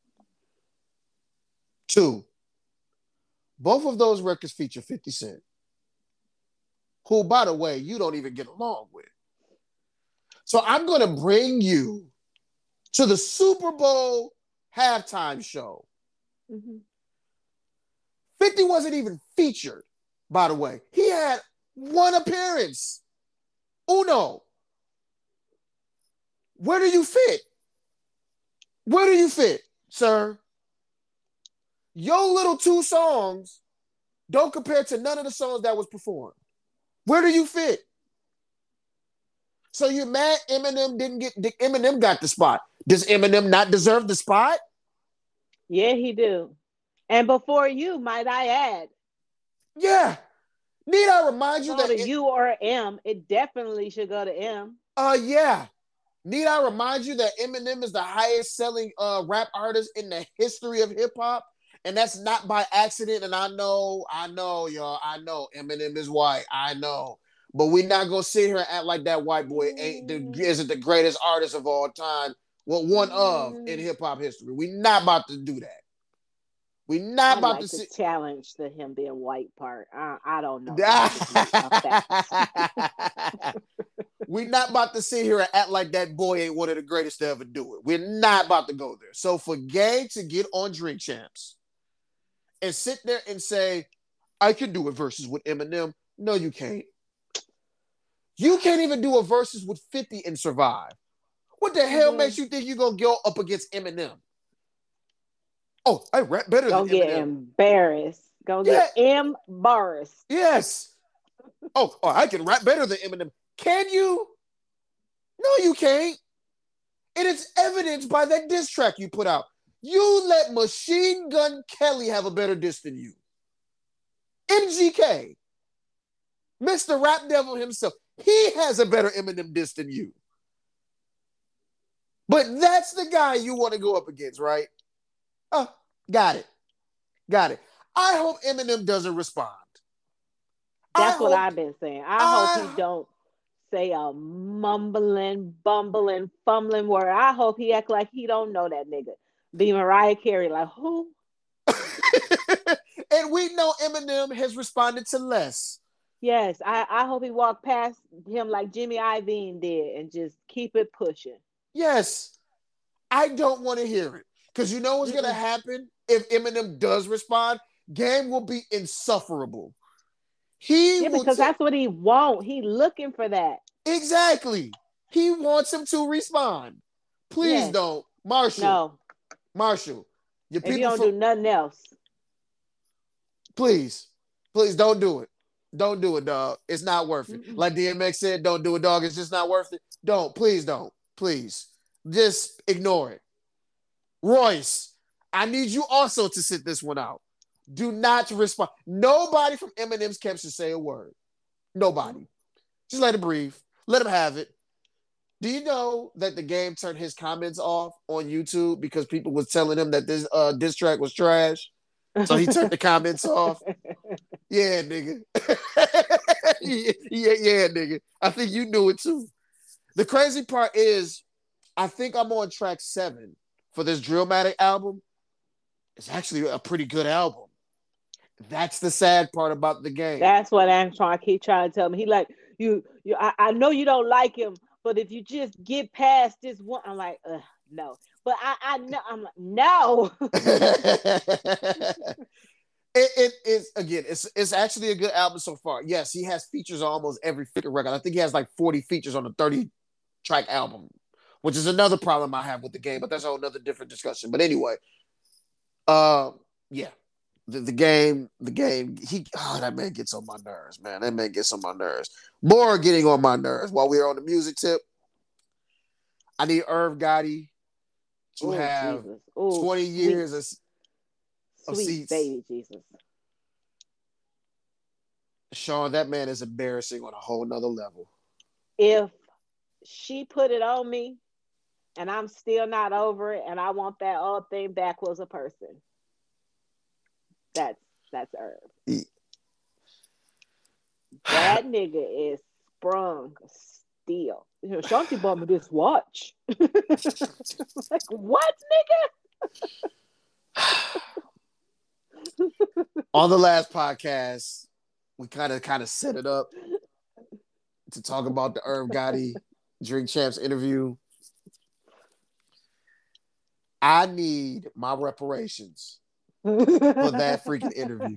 Two. Both of those records feature fifty Cent, who, by the way, you don't even get along with. So I'm going to bring you to the Super Bowl halftime show. Mm-hmm. fifty wasn't even featured, by the way. He had one appearance. Uno. Where do you fit? Where do you fit, sir? Your little two songs don't compare to none of the songs that was performed. Where do you fit? So you're mad Eminem didn't get, Eminem got the spot. Does Eminem not deserve the spot? Yeah, he do. And before you, might I add. Yeah. Need I remind you Go that to U or M. It definitely should go to M. Uh yeah. Need I remind you that Eminem is the highest selling uh rap artist in the history of hip hop? And that's not by accident. And I know, I know, y'all. I know Eminem is white. I know. But we're not gonna sit here and act like that white boy ain't the, isn't the greatest artist of all time. Well, one of in hip hop history. We're not about to do that. We're not I'd about like to to sit. challenge the him being white part. I, I don't know. We're not about to sit here and act like that boy ain't one of the greatest to ever do it. We're not about to go there. So for Gay to get on Drink Champs and sit there and say, I can do a versus with Eminem. No, you can't. You can't even do a versus with fifty and survive. What the hell mm-hmm. makes you think you're going to go up against Eminem? Oh, I rap better Go than Eminem. Get embarrassed. Go yeah. get embarrassed. Yes. Oh, oh, I can rap better than Eminem. Can you? No, you can't. And it's evidenced by that diss track you put out. You let Machine Gun Kelly have a better diss than you. M G K, Mister Rap Devil himself, he has a better Eminem diss than you. But that's the guy you want to go up against, right? Oh, got it. Got it. I hope Eminem doesn't respond. That's I what hope, I've been saying. I, I hope he don't say a mumbling, bumbling, fumbling word. I hope he act like he don't know that nigga. Be Mariah Carey, like, who? And we know Eminem has responded to less. Yes, I, I hope he walked past him like Jimmy Iovine did and just keep it pushing. Yes, I don't want to hear it because you know what's gonna Mm-mm. happen if Eminem does respond. Game will be insufferable. He Yeah, will because take that's what he want. He looking for that. exactly. He wants him to respond. Please Yes. don't, Marshall. No. Marshall, your If you people don't from do nothing else. please, please don't do it. Don't do it, dog. It's not worth it. Mm-mm. Like D M X said, don't do it, dog. It's just not worth it. Don't. Please don't. Please. Just ignore it. Royce, I need you also to sit this one out. Do not respond. Nobody from Eminem's camp should say a word. Nobody. Just let it breathe. Let him have it. Do you know that the game turned his comments off on YouTube because people was telling him that this uh, diss track was trash? So he turned the comments off. Yeah, nigga. yeah, yeah, yeah, nigga. I think you knew it too. The crazy part is, I think I'm on track seven for this Drillmatic album. It's actually a pretty good album. That's the sad part about the game. That's what Antoine keep trying to tell me. He like, you you I, I know you don't like him, but if you just get past this one, I'm like, Ugh, no. But I I know I'm like, no. it, it is again, it's it's actually a good album so far. Yes, he has features on almost every freaking record. I think he has like forty features on a thirty track album, which is another problem I have with the game, but that's a whole nother different discussion. But anyway, um, yeah. The, the game, the game, he oh that man gets on my nerves, man. That man gets on my nerves. More getting on my nerves while we're on the music tip. I need Irv Gotti to Oh have Jesus. Oh twenty sweet, years of, of sweet seats. baby Jesus. Sean, that man is embarrassing on a whole nother level. If she put it on me and I'm still not over it and I want that old thing back was a person. That's that's Irv. He- That nigga is sprung steel. You know, Shanti bought me this watch. Like, what, on the last podcast, we kind of kind of set it up to talk about the Irv Gotti Drink Champs interview. I need my reparations for that freaking interview.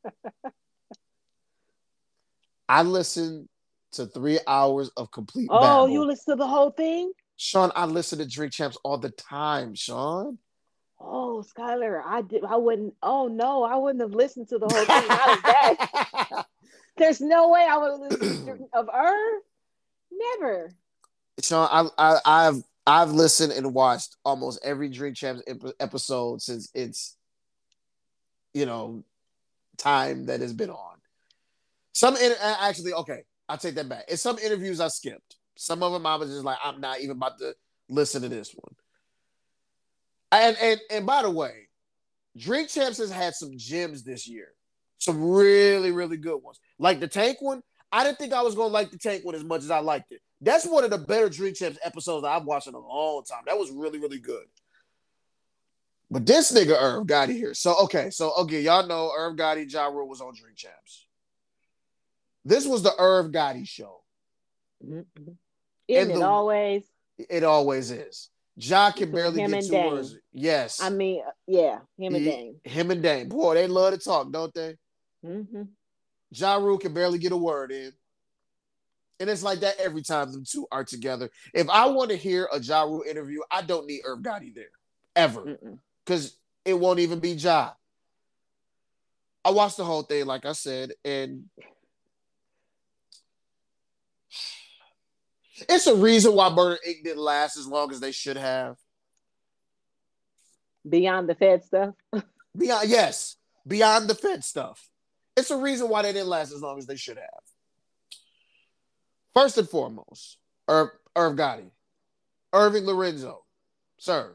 I listened to three hours of complete Oh, you babble. listen to the whole thing? Sean, I listen to Drink Champs all the time, Sean. Oh, Skylar, I did. I wouldn't. Oh no, I wouldn't have listened to the whole thing. Not of that. There's no way I would have listened to of Irv. Never. Sean, I, I, I've I've listened and watched almost every Drink Champs ep- episode since its, you know, time that has been on. Some inter- actually, okay, I'll take that back. In some interviews I skipped. Some of them I was just like, I'm not even about to listen to this one. And and and by the way, Drink Champs has had some gems this year. Some really, really good ones. Like the Tank one, I didn't think I was gonna like the Tank one as much as I liked it. That's one of the better Drink Champs episodes I've watched in a long time. That was really, really good. But this nigga Irv Gotti here. So okay, so okay, y'all know Irv Gotti, Ja Rule was on Drink Champs. This was the Irv Gotti show. Mm-hmm. Isn't And it the, always? It always is. Ja can Between barely him get and two Dame. words. Yes. I mean, yeah, him and He- Dame. Him and Dame. Boy, they love to talk, don't they? Mm-hmm. Ja Rule can barely get a word in. And it's like that every time them two are together. If I want to hear a Ja Rule interview, I don't need Irv Gotti there. Ever. Because it won't even be Ja. I watched the whole thing, like I said, and it's a reason why Murder Incorporated didn't last as long as they should have. Beyond the Fed stuff. Beyond, yes, beyond the Fed stuff. It's a reason why they didn't last as long as they should have. First and foremost, Irv, Irv Gotti, Irving Lorenzo, sir,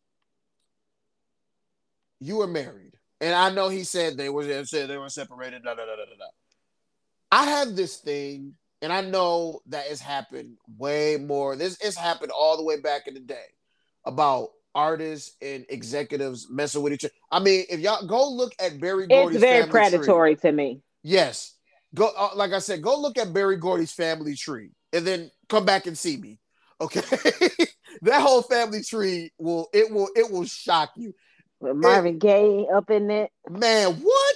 you were married, and I know he said they were said they were separated. Da, da, da, da, da. I have this thing, and I know that it's happened way more. This it's happened all the way back in the day about artists and executives messing with each other. I mean, if y'all go look at Barry Gordy's It's very family tree, predatory to me. yes, Go, uh, like I said, go look at Barry Gordy's family tree, and then come back and see me. Okay, that whole family tree will it will it will shock you. With Marvin It, Gaye up in it. man, what?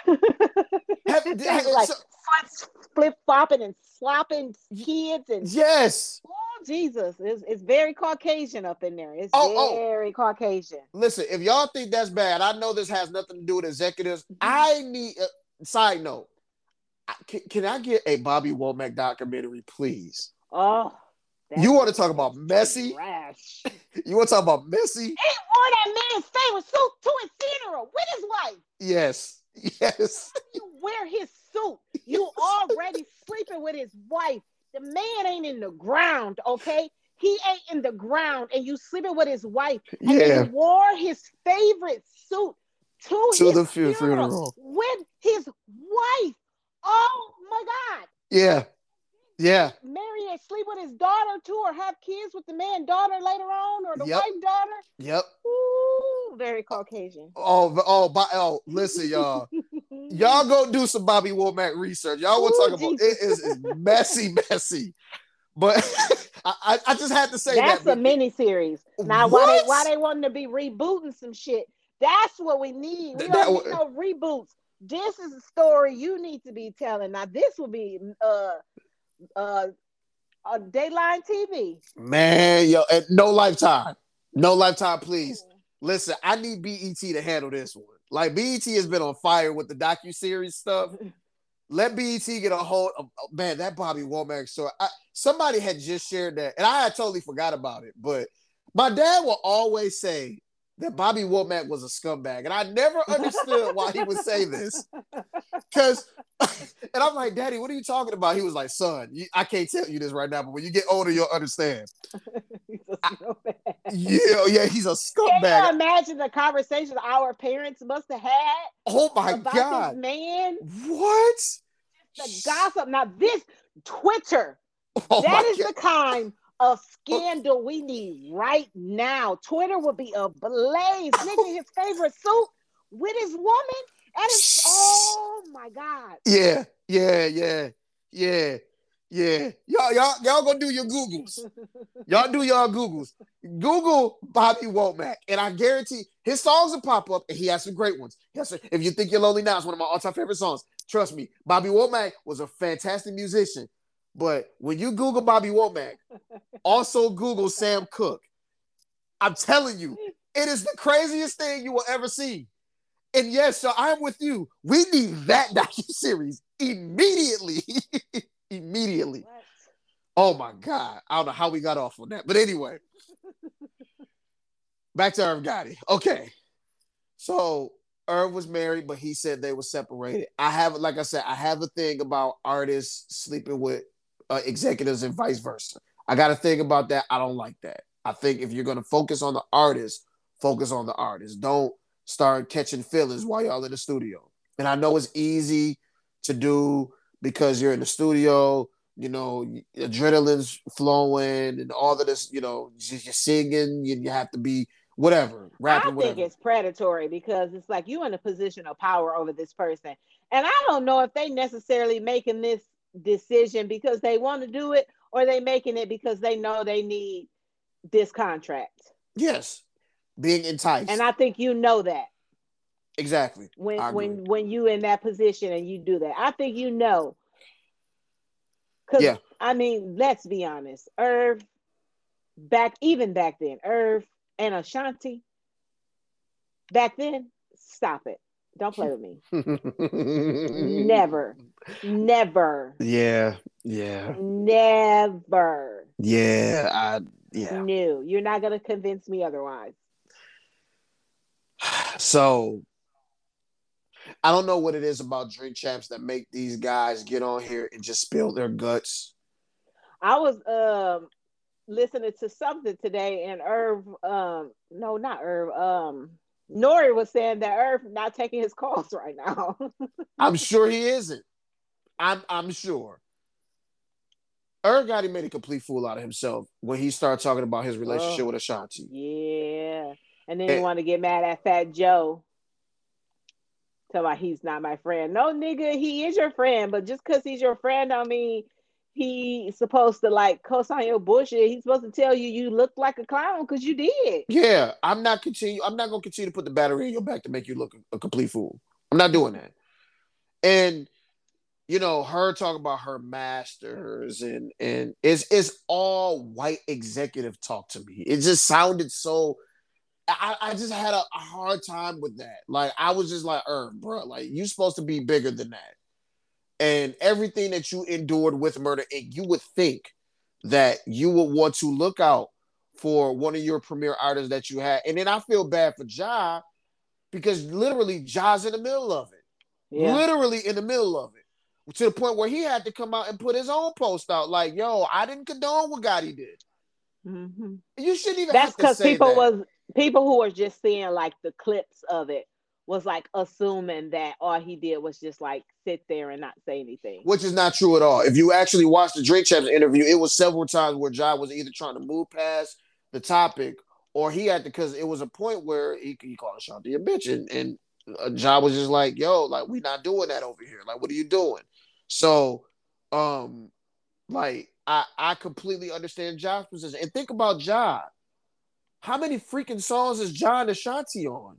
Have, have, like so, flip flopping and slopping kids and yes. oh Jesus, it's, it's very Caucasian up in there. It's Oh, very oh. Caucasian. Listen, if y'all think that's bad, I know this has nothing to do with executives. Mm-hmm. I need. Uh, side note, can, can I get a Bobby Womack documentary, please? Oh. You want to talk about messy? Rash. You want to talk about messy? He wore that man's favorite suit to his funeral with his wife. Yes. Yes. You wear his suit. You already sleeping with his wife. The man ain't in the ground, okay? He ain't in the ground, and you sleeping with his wife. And yeah. he wore his favorite suit to, to his the funeral, funeral with his wife. Oh my God. Yeah. Yeah. Marry and sleep with his daughter too, or have kids with the man daughter later on, or the yep. wife daughter. Yep. Ooh, very Caucasian. Oh, oh, oh! Listen, y'all. Y'all go do some Bobby Womack research. Y'all want to talk about it is, is messy, messy. But I, I just had to say that's that. a mini series. Now, what? why they why they wanting to be rebooting some shit? That's what we need. We That, don't need no reboots. This is a story you need to be telling. Now, this will be uh uh on Dayline T V. Man, yo, and no Lifetime. No Lifetime, please. Listen, I need B E T to handle this one. Like, B E T has been on fire with the docuseries stuff. Let B E T get a hold of, oh, man, that Bobby Womack story. I, somebody had just shared that, and I had totally forgot about it. But my dad will always say that Bobby Womack was a scumbag, and I never understood why he would say this. Because, and I'm like, Daddy, what are you talking about? He was like, son, you, I can't tell you this right now, but when you get older, you'll understand. He's a scumbag. I, yeah, yeah, he's a scumbag. Can you imagine the conversation our parents must have had? Oh my about God. This man. What? The gossip. Now, this Twitter, oh that is God. the kind of scandal we need right now. Twitter would be ablaze. Nigga, his favorite suit with his woman. And it's, oh my God. Yeah, yeah, yeah, yeah, yeah. Y'all, y'all, y'all gonna do your Googles. Y'all do y'all Googles. Google Bobby Womack, and I guarantee his songs will pop up, and he has some great ones. He has some, If You Think You're Lonely Now, it's one of my all-time favorite songs. Trust me, Bobby Womack was a fantastic musician. But when you Google Bobby Womack, also Google Sam Cooke. I'm telling you, it is the craziest thing you will ever see. And yes, so I'm with you. We need that docuseries immediately. immediately. What? Oh my God. I don't know how we got off on that. But anyway. Back to Irv Gotti. Okay. So Irv was married, but he said they were separated. I have, like I said, I have a thing about artists sleeping with uh, executives and vice versa. I got a thing about that. I don't like that. I think if you're going to focus on the artist, focus on the artist. Don't start catching feelings while y'all in the studio. And I know it's easy to do because you're in the studio, you know, adrenaline's flowing and all of this, you know, you're singing, you, you have to be whatever, rapping, I whatever. think it's predatory because it's like you're in a position of power over this person. And I don't know if they necessarily making this decision because they want to do it or they making it because they know they need this contract. Yes. Being enticed. And I think you know that. Exactly. When when when you in that position and you do that. I think you know. Cause yeah. I mean, let's be honest. Irv, back even back then, Irv and Ashanti, back then, stop it. Don't play with me. Never. Never. Yeah. Yeah. Never. Yeah. I yeah. No, you're not gonna convince me otherwise. So I don't know what it is about Drink Champs that make these guys get on here and just spill their guts. I was um listening to something today, and Irv, um, no, not Irv, um, Nori was saying that Irv not taking his calls right now. I'm sure he isn't. I'm I'm sure. Irv Gotti made a complete fool out of himself when he started talking about his relationship oh, with Ashanti. Yeah. And then and, he wanted to get mad at Fat Joe. So like he's not my friend. No, nigga, he is your friend, but just because he's your friend, don't mean he's supposed to like co-sign your bullshit. He's supposed to tell you you look like a clown because you did. Yeah, I'm not continue. I'm not gonna continue to put the battery in your back to make you look a, a complete fool. I'm not doing that. And you know, her talking about her masters and and it's it's all white executive talk to me. It just sounded so. I, I just had a, a hard time with that. Like I was just like, Irv, bro, like you supposed to be bigger than that. And everything that you endured with Murder Incorporated, you would think that you would want to look out for one of your premier artists that you had. And then I feel bad for Ja because literally Ja's in the middle of it. Yeah. Literally in the middle of it. To the point where he had to come out and put his own post out like, yo, I didn't condone what Gotti did. Mm-hmm. You shouldn't even That's have to because say people that. was people who were just seeing like the clips of it was like assuming that all he did was just like sit there and not say anything. Which is not true at all. If you actually watch the Drink Champs interview, it was several times where Ja was either trying to move past the topic or he had to, because it was a point where he, he called Ashanti a bitch. And, and uh, Ja was just like, yo, like, we not doing that over here. Like, what are you doing? So, um, like, I, I completely understand Ja's position. And think about Ja. How many freaking songs is Ja and Ashanti on?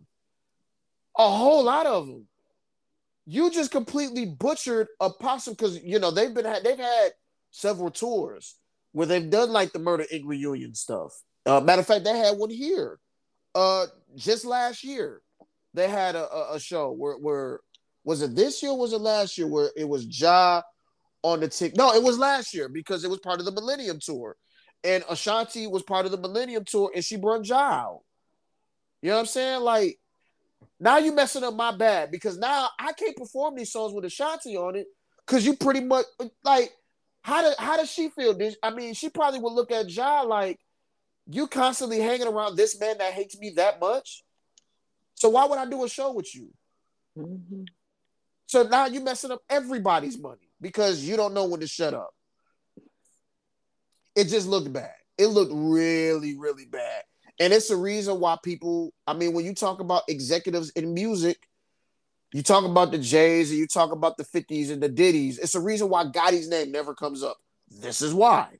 A whole lot of them. You just completely butchered a possum because you know they've been they've had several tours where they've done like the Murder Incorporated reunion stuff. Uh, matter of fact, they had one here. Uh, just last year, they had a, a, a show where where was it this year? Or was it last year where it was Ja on the tick? No, it was last year because it was part of the Millennium Tour, and Ashanti was part of the Millennium Tour, and she brought Ja out. You know what I'm saying? Like. Now you messing up my bad because now I can't perform these songs with Ashanti on it because you pretty much like how did how does she feel? Did, I mean, she probably would look at Ja like you constantly hanging around this man that hates me that much. So why would I do a show with you? Mm-hmm. So now you messing up everybody's money because you don't know when to shut up. It just looked bad. It looked really, really bad. And it's the reason why people, I mean, when you talk about executives in music, you talk about the Jays and you talk about the fifties and the Diddies. It's the reason why Gotti's name never comes up. This is why.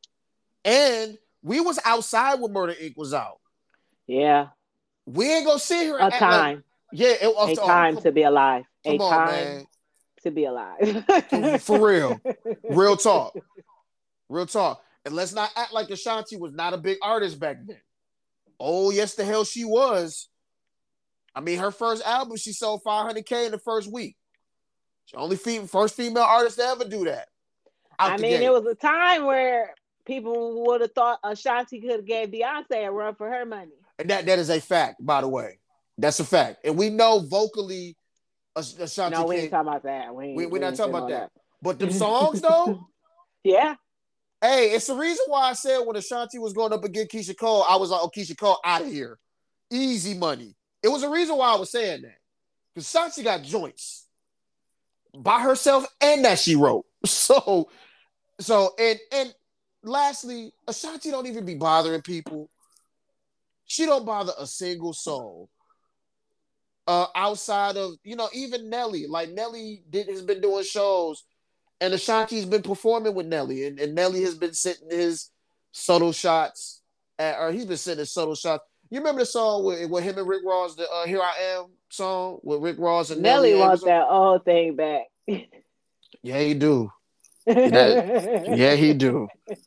And we was outside when Murder Incorporated was out. Yeah. We ain't gonna sit here and A act like, time. yeah, it, A oh, time come, to be alive. A come on, time man. to be alive. For real. Real talk. Real talk. And let's not act like Ashanti was not a big artist back then. Oh, yes, the hell she was. I mean, her first album, she sold five hundred K in the first week. She only fe- first female artist to ever do that. Out I mean, gate. It was a time where people would have thought Ashanti could have gave Beyonce a run for her money. And that, that is a fact, by the way. That's a fact. And we know vocally Ashanti No, we ain't talking about that. We ain't, we, we're we not ain't talking about that. that. But them songs, though? Yeah. Hey, it's the reason why I said when Ashanti was going up against Keisha Cole, I was like, oh, Keisha Cole, out of here. Easy money. It was a reason why I was saying that. Because Ashanti got joints by herself and that she wrote. So, so and and lastly, Ashanti don't even be bothering people. She don't bother a single soul. Uh, outside of, you know, even Nelly. Like, Nelly did, has been doing shows. And Ashanti's been performing with Nelly, and, and Nelly has been sitting his subtle shots, at, or he's been sitting his subtle shots. You remember the song with, with him and Rick Ross, the uh, "Here I Am" song with Rick Ross and Nelly? Nelly wants that old thing back. Yeah, he do. That, yeah, he do.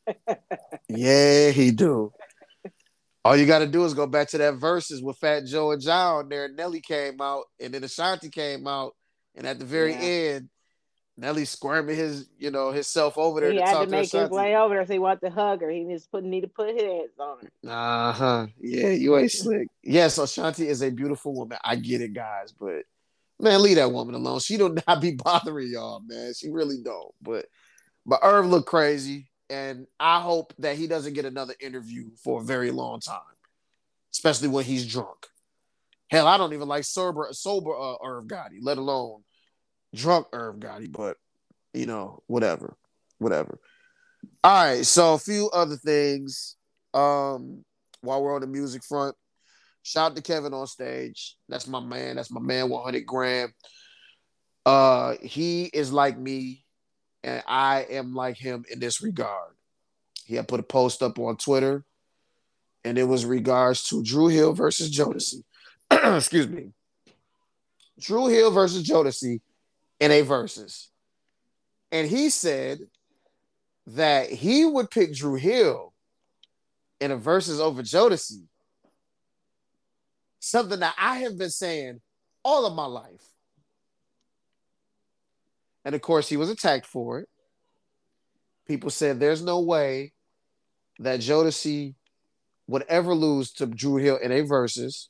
Yeah, he do. All you got to do is go back to that verses with Fat Joe and John there. Nelly came out, and then Ashanti came out, and at the very yeah. end. Nelly squirming his, you know, himself over there he to had talk to to make Ashanti. his way over there so he wanted to hug her. He just put, need to put his hands on her. Uh-huh. Yeah, you ain't slick. Yes, Ashanti is a beautiful woman. I get it, guys, but man, leave that woman alone. She do not be bothering y'all, man. She really don't. But but Irv looked crazy, and I hope that he doesn't get another interview for a very long time, especially when he's drunk. Hell, I don't even like sober sober uh, Irv Gotti, let alone drunk Irv Gotti, but you know, whatever, whatever. All right, so a few other things. Um, while we're on the music front, Shout out to Kevin on stage. That's my man. That's my man, one hundred gram. Uh, he is like me, and I am like him in this regard. He had put a post up on Twitter, and it was regards to Dru Hill versus Jodeci. Excuse me. Dru Hill versus Jodeci in a versus. And he said that he would pick Dru Hill in a versus over Jodeci. Something that I have been saying all of my life. And of course, he was attacked for it. People said there's no way that Jodeci would ever lose to Dru Hill in a versus.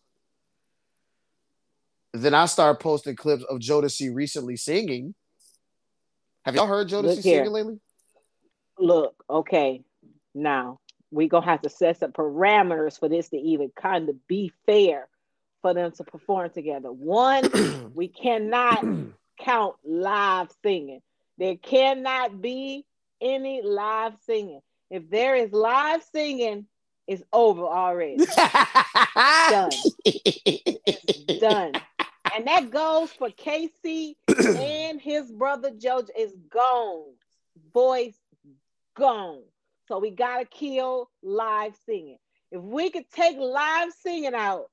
Then I started posting clips of Jodeci recently singing. Have y'all heard Jodeci singing lately? Look, okay. Now, we're going to have to set some parameters for this to even kind of be fair for them to perform together. One, we cannot count live singing. There cannot be any live singing. If there is live singing, it's over already. Done. It's done. And that goes for K C and his brother Jojo. Is gone. Voice gone. So we got to kill live singing. If we could take live singing out,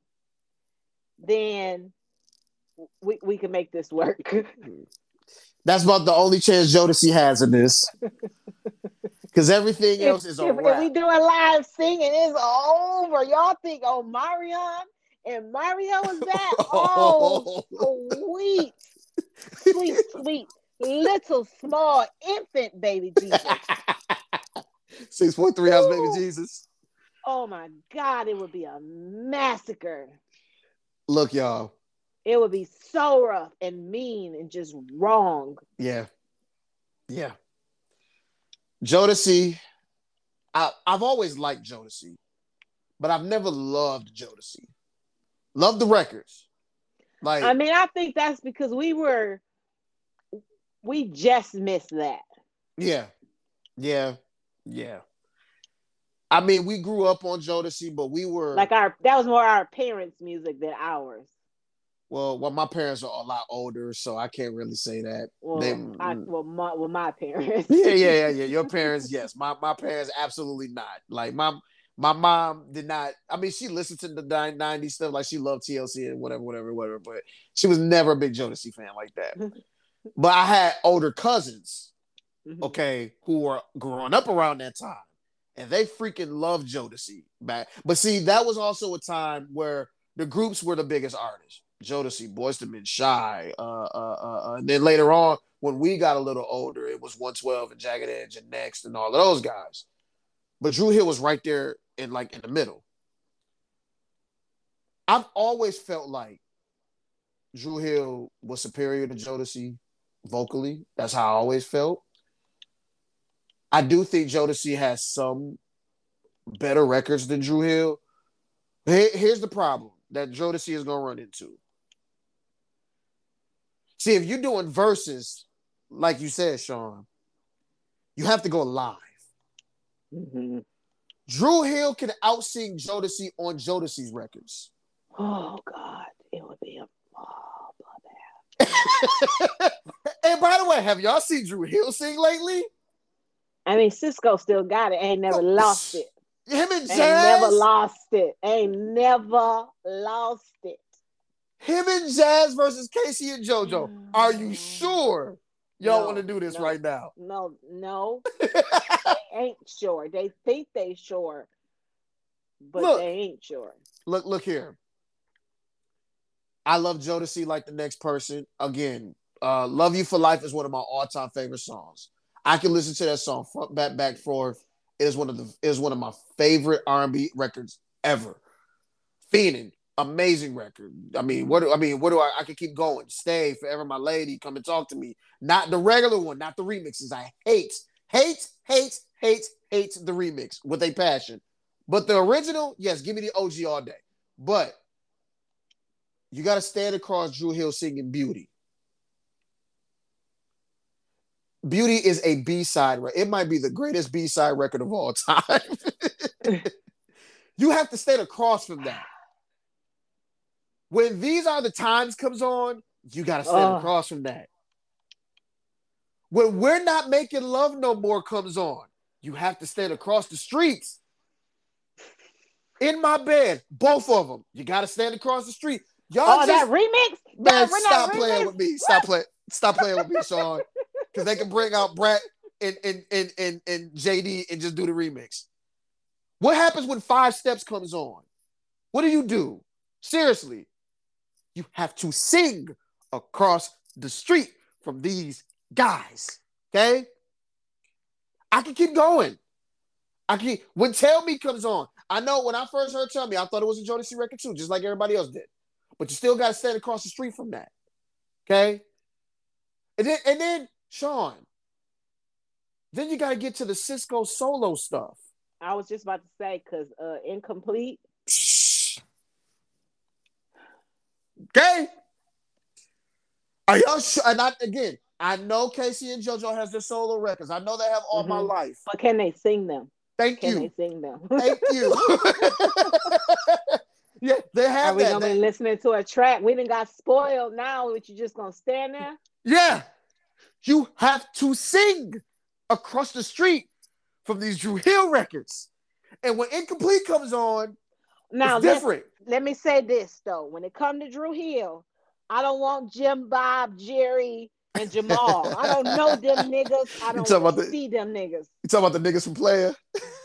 then we, we can make this work. That's about the only chance Jodeci has in this. Because everything if, else is a if, wrap. If we do a live singing, it's over. Y'all think, oh, Marion and Mario is back? Oh, sweet, sweet, sweet, little, small, infant baby Jesus. six point three ounce baby Jesus. Oh, my God. It would be a massacre. Look, y'all. It would be so rough and mean and just wrong. Yeah. Yeah. Jodeci, I, I've always liked Jodeci, but I've never loved Jodeci. Love the records. Like, I mean, I think that's because we were, we just missed that. Yeah. Yeah. Yeah. I mean, we grew up on Jodeci, but we were like our that was more our parents' music than ours. Well, well, my parents are a lot older, so I can't really say that. Well, they, I, well, my, well, my parents. yeah, yeah, yeah, yeah. Your parents, yes. My my parents, absolutely not. Like my my mom did not. I mean, she listened to the nineties stuff, like she loved T L C and whatever, whatever, whatever. But she was never a big Jodeci fan like that. But I had older cousins, okay, who were growing up around that time, and they freaking loved Jodeci back. But see, that was also a time where the groups were the biggest artists. Jodeci, Boyz two Men, Shy, uh, uh, uh, and then later on, when we got a little older, it was one twelve and Jagged Edge and Next and all of those guys. But Dru Hill was right there in like in the middle. I've always felt like Dru Hill was superior to Jodeci vocally. That's how I always felt. I do think Jodeci has some better records than Dru Hill. Here, here's the problem that Jodeci is going to run into. See, if you're doing verses, like you said, Sean, you have to go live. Mm-hmm. Dru Hill can out-sing Jodeci on Jodeci's records. Oh, God. It would be a... Oh, brother. And by the way, have y'all seen Dru Hill sing lately? I mean, Cisco still got it. Ain't never lost it. Him and Jazz? Ain't never lost it. Ain't never lost it. Him and Jazz versus Casey and JoJo. Are you sure y'all no, want to do this no, right now? No, no. They ain't sure. They think they sure, but look, they ain't sure. Look, look here. I love Jodeci like the next person. Again, uh, Love You for Life is one of my all-time favorite songs. I can listen to that song front, back, back, forth. It is one of the it is one of my favorite R and B records ever. Fiendin', amazing record. I mean, what do I mean? What do I? I can keep going. Stay Forever, My Lady. Come and Talk to Me. Not the regular one, not the remixes. I hate, hate, hate, hate, hate the remix with a passion. But the original, yes, give me the O G all day. But you got to stand across Dru Hill singing Beauty. Beauty is a B-side record. It might be the greatest B-side record of all time. You have to stand across from that. When These Are the Times comes on, you got to stand Oh. across from that. When We're Not Making Love No More comes on, you have to stand across the streets. In My Bed, both of them, you got to stand across the street. Y'all oh, just, that remix? man, That, we're stop not playing remix? with me. Stop playing. Stop playing with me, Sean. Because they can bring out Brett and, and, and, and, and J D and just do the remix. What happens when Five Steps comes on? What do you do? Seriously, you have to sing across the street from these guys. Okay? I can keep going. I can when Tell Me comes on. I know when I first heard Tell Me, I thought it was a Jodeci record too, just like everybody else did. But you still got to stand across the street from that. Okay? And then, and then, Sean, then you got to get to the Cisco solo stuff. I was just about to say, because uh, Incomplete. Okay? Are y'all sure? And I, again, I know Casey and JoJo has their solo records. I know they have All mm-hmm. My Life. But can they sing them? Thank can you. Can they sing them? Thank you. Yeah, they have Are we that. gonna they... be listening to a track? We done got spoiled now. But you just gonna stand there? Yeah, you have to sing across the street from these Dru Hill records, and when Incomplete comes on, now it's different. Let me say this though: when it comes to Dru Hill, I don't want Jim Bob, Jerry, and Jamal. I don't know them niggas. I don't want to see them niggas. You talking about the niggas from Player?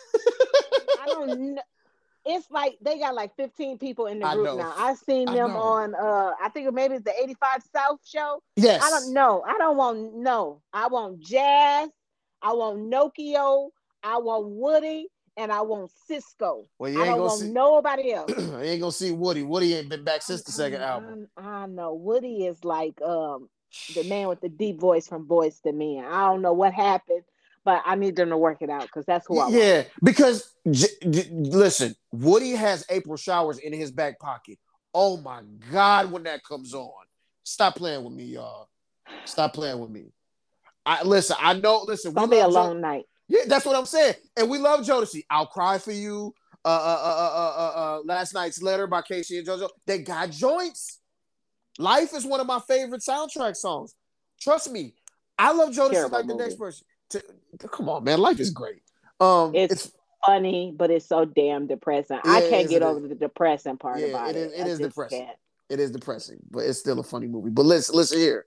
I don't know. It's like they got like fifteen people in the group now. I've seen them on uh I think maybe it's the eighty-five South show. Yes. I don't know. I don't want no. I want Jazz, I want Nokio, I want Woody, and I want Cisco. Well, you ain't I don't want see, nobody else. You ain't gonna see Woody. Woody ain't been back since the second I, album. I, I know. Woody is like um the man with the deep voice from Boyz two Men. I don't know what happened. But I need them to work it out because that's who I want. Yeah, because j- j- listen, Woody has April Showers in his back pocket. Oh my God, when that comes on, stop playing with me, y'all. Stop playing with me. I listen. I know. Listen, it's gonna be a long jo- night. Yeah, that's what I'm saying. And we love Jodeci. I'll Cry for You. Uh, uh, uh, uh, uh, uh, Last Night's Letter by Casey and JoJo. They got joints. Life is one of my favorite soundtrack songs. Trust me, I love Jodeci Terrible like movie. The next person. To, come on, man. Life is great. Um, it's, it's funny, but it's so damn depressing. Yeah, I can't get over the depressing part yeah, about it. It is, it I is depressing. Can't. It is depressing, but it's still a funny movie. But listen, listen here.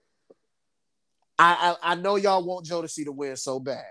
I, I I know y'all want Jodeci to win so bad.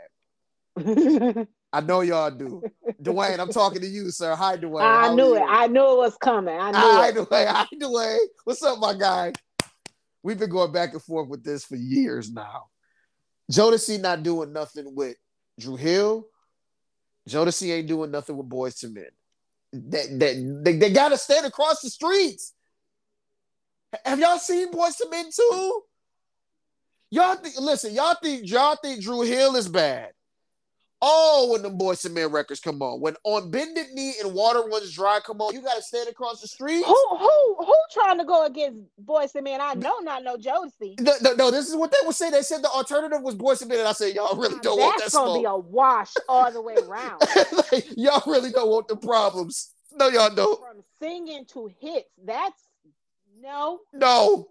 I know y'all do. Dwayne, I'm talking to you, sir. Hi, Dwayne. I How knew it. I knew it was coming. I knew Hi, it. Dwayne. Hi, Dwayne. What's up, my guy? We've been going back and forth with this for years now. Jodeci not doing nothing with Dru Hill. Jodeci ain't doing nothing with Boyz two Men. They, they, they, they got to stand across the streets. Have y'all seen Boyz two Men too? Y'all think, listen, y'all think y'all think Dru Hill is bad. Oh, when the Boyz two Men records come on. When On Bended Knee and Water Runs Dry come on, you got to stand across the street. Who who who trying to go against Boyz two Men? I know not no Jodeci. No, no, no, this is what they would say. They said the alternative was Boyz two Men, and I said, y'all really don't That's want that smoke. That's going to be a wash all the way around. Like, y'all really don't want the problems. No, y'all don't. From singing to hits, that's no. No.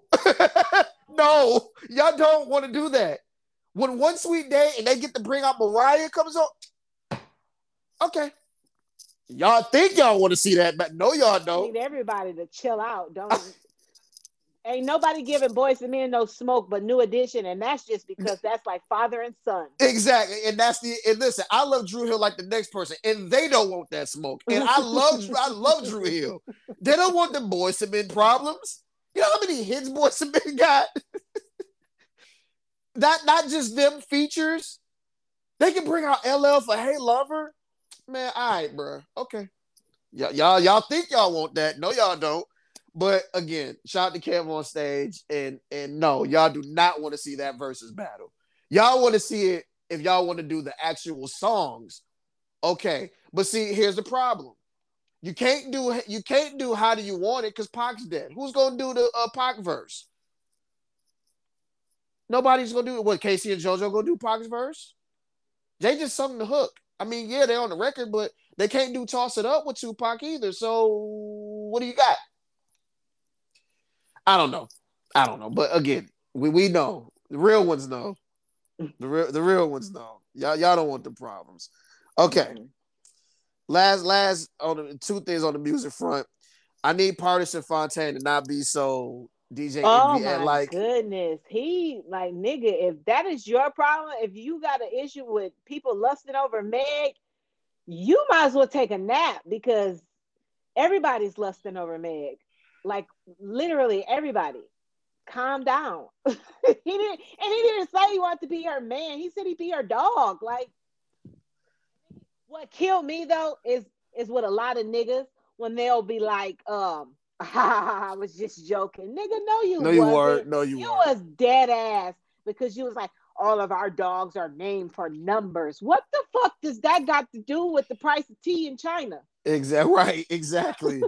No. Y'all don't want to do that. When One Sweet Day and they get to bring out Mariah comes on, okay. Y'all think y'all want to see that, but no, y'all don't. I need everybody to chill out. Don't. Ain't nobody giving Boyz two Men no smoke but New Edition, and that's just because that's like father and son. Exactly, and that's the. And listen, I love Dru Hill like the next person, and they don't want that smoke. And I love, I love Dru Hill. They don't want the Boyz two Men problems. You know how many hits Boyz two Men got? That not just them features. They can bring out L L for Hey Lover. Man, all right, bro. Okay. Y- y'all, y'all think y'all want that. No, y'all don't. But again, shout out to Kev on stage. And, and no, y'all do not want to see that versus battle. Y'all want to see it if y'all want to do the actual songs. Okay. But see, here's the problem. You can't do you can't do How Do You Want It because Pac's dead. Who's gonna do the uh, Pac verse? Nobody's gonna do it. What, Casey and JoJo gonna do Pac's verse? They just sung the hook. I mean, yeah, they're on the record, but they can't do Toss It Up with Tupac either. So what do you got? I don't know. I don't know. But again, we, we know. The real ones know. The real the real ones know. Y'all y'all don't want the problems. Okay. Mm-mm. Last last on the two things on the music front. I need Partisan Fontaine to not be so D J Oh Envy and my like goodness. He like nigga, if that is your problem, if you got an issue with people lusting over Meg, you might as well take a nap because everybody's lusting over Meg. Like literally everybody. Calm down. he didn't and he didn't say he wanted to be her man. He said he'd be her dog. Like what killed me though is is with a lot of niggas when they'll be like, um, I was just joking. Nigga, no, you no you wasn't. weren't. No, you You weren't. was dead ass because you was like, all of our dogs are named for numbers. What the fuck does that got to do with the price of tea in China? Exactly right, exactly.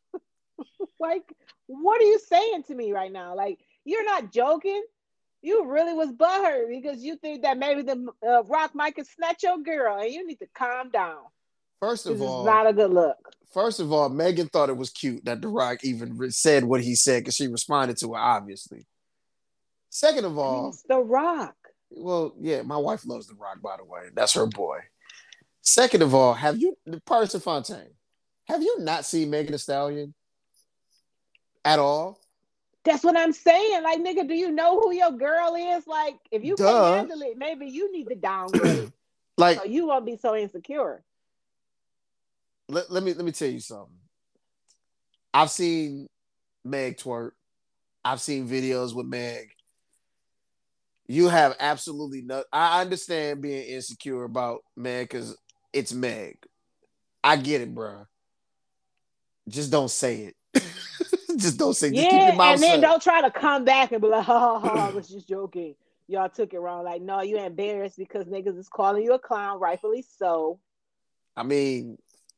Like, what are you saying to me right now? Like, you're not joking. You really was butthurt because you think that maybe the uh, Rock might could snatch your girl, and you need to calm down First of because it's all, not a good look. first of all, Megan thought it was cute that The Rock even re- said what he said because she responded to it, obviously. Second of I mean, all, it's The Rock. well, yeah, my wife loves The Rock, by the way. That's her boy. Second of all, have you, Partisan Fontaine, have you not seen Megan Thee Stallion at all? That's what I'm saying. Like, nigga, do you know who your girl is? Like, if you can't Duh. handle it, maybe you need to downgrade Like, so you won't be so insecure. let, let me let me tell you something. I've seen Meg twerk. I've seen videos with Meg. You have absolutely no. I understand being insecure about Meg because it's Meg. I get it, bro. Just don't say it. Just don't say. It. Just keep your Yeah, mouth and then shut. don't try to come back and be like, ha ha ha, I was just joking. Y'all took it wrong. Like, no, you embarrassed because niggas is calling you a clown, rightfully so. I mean,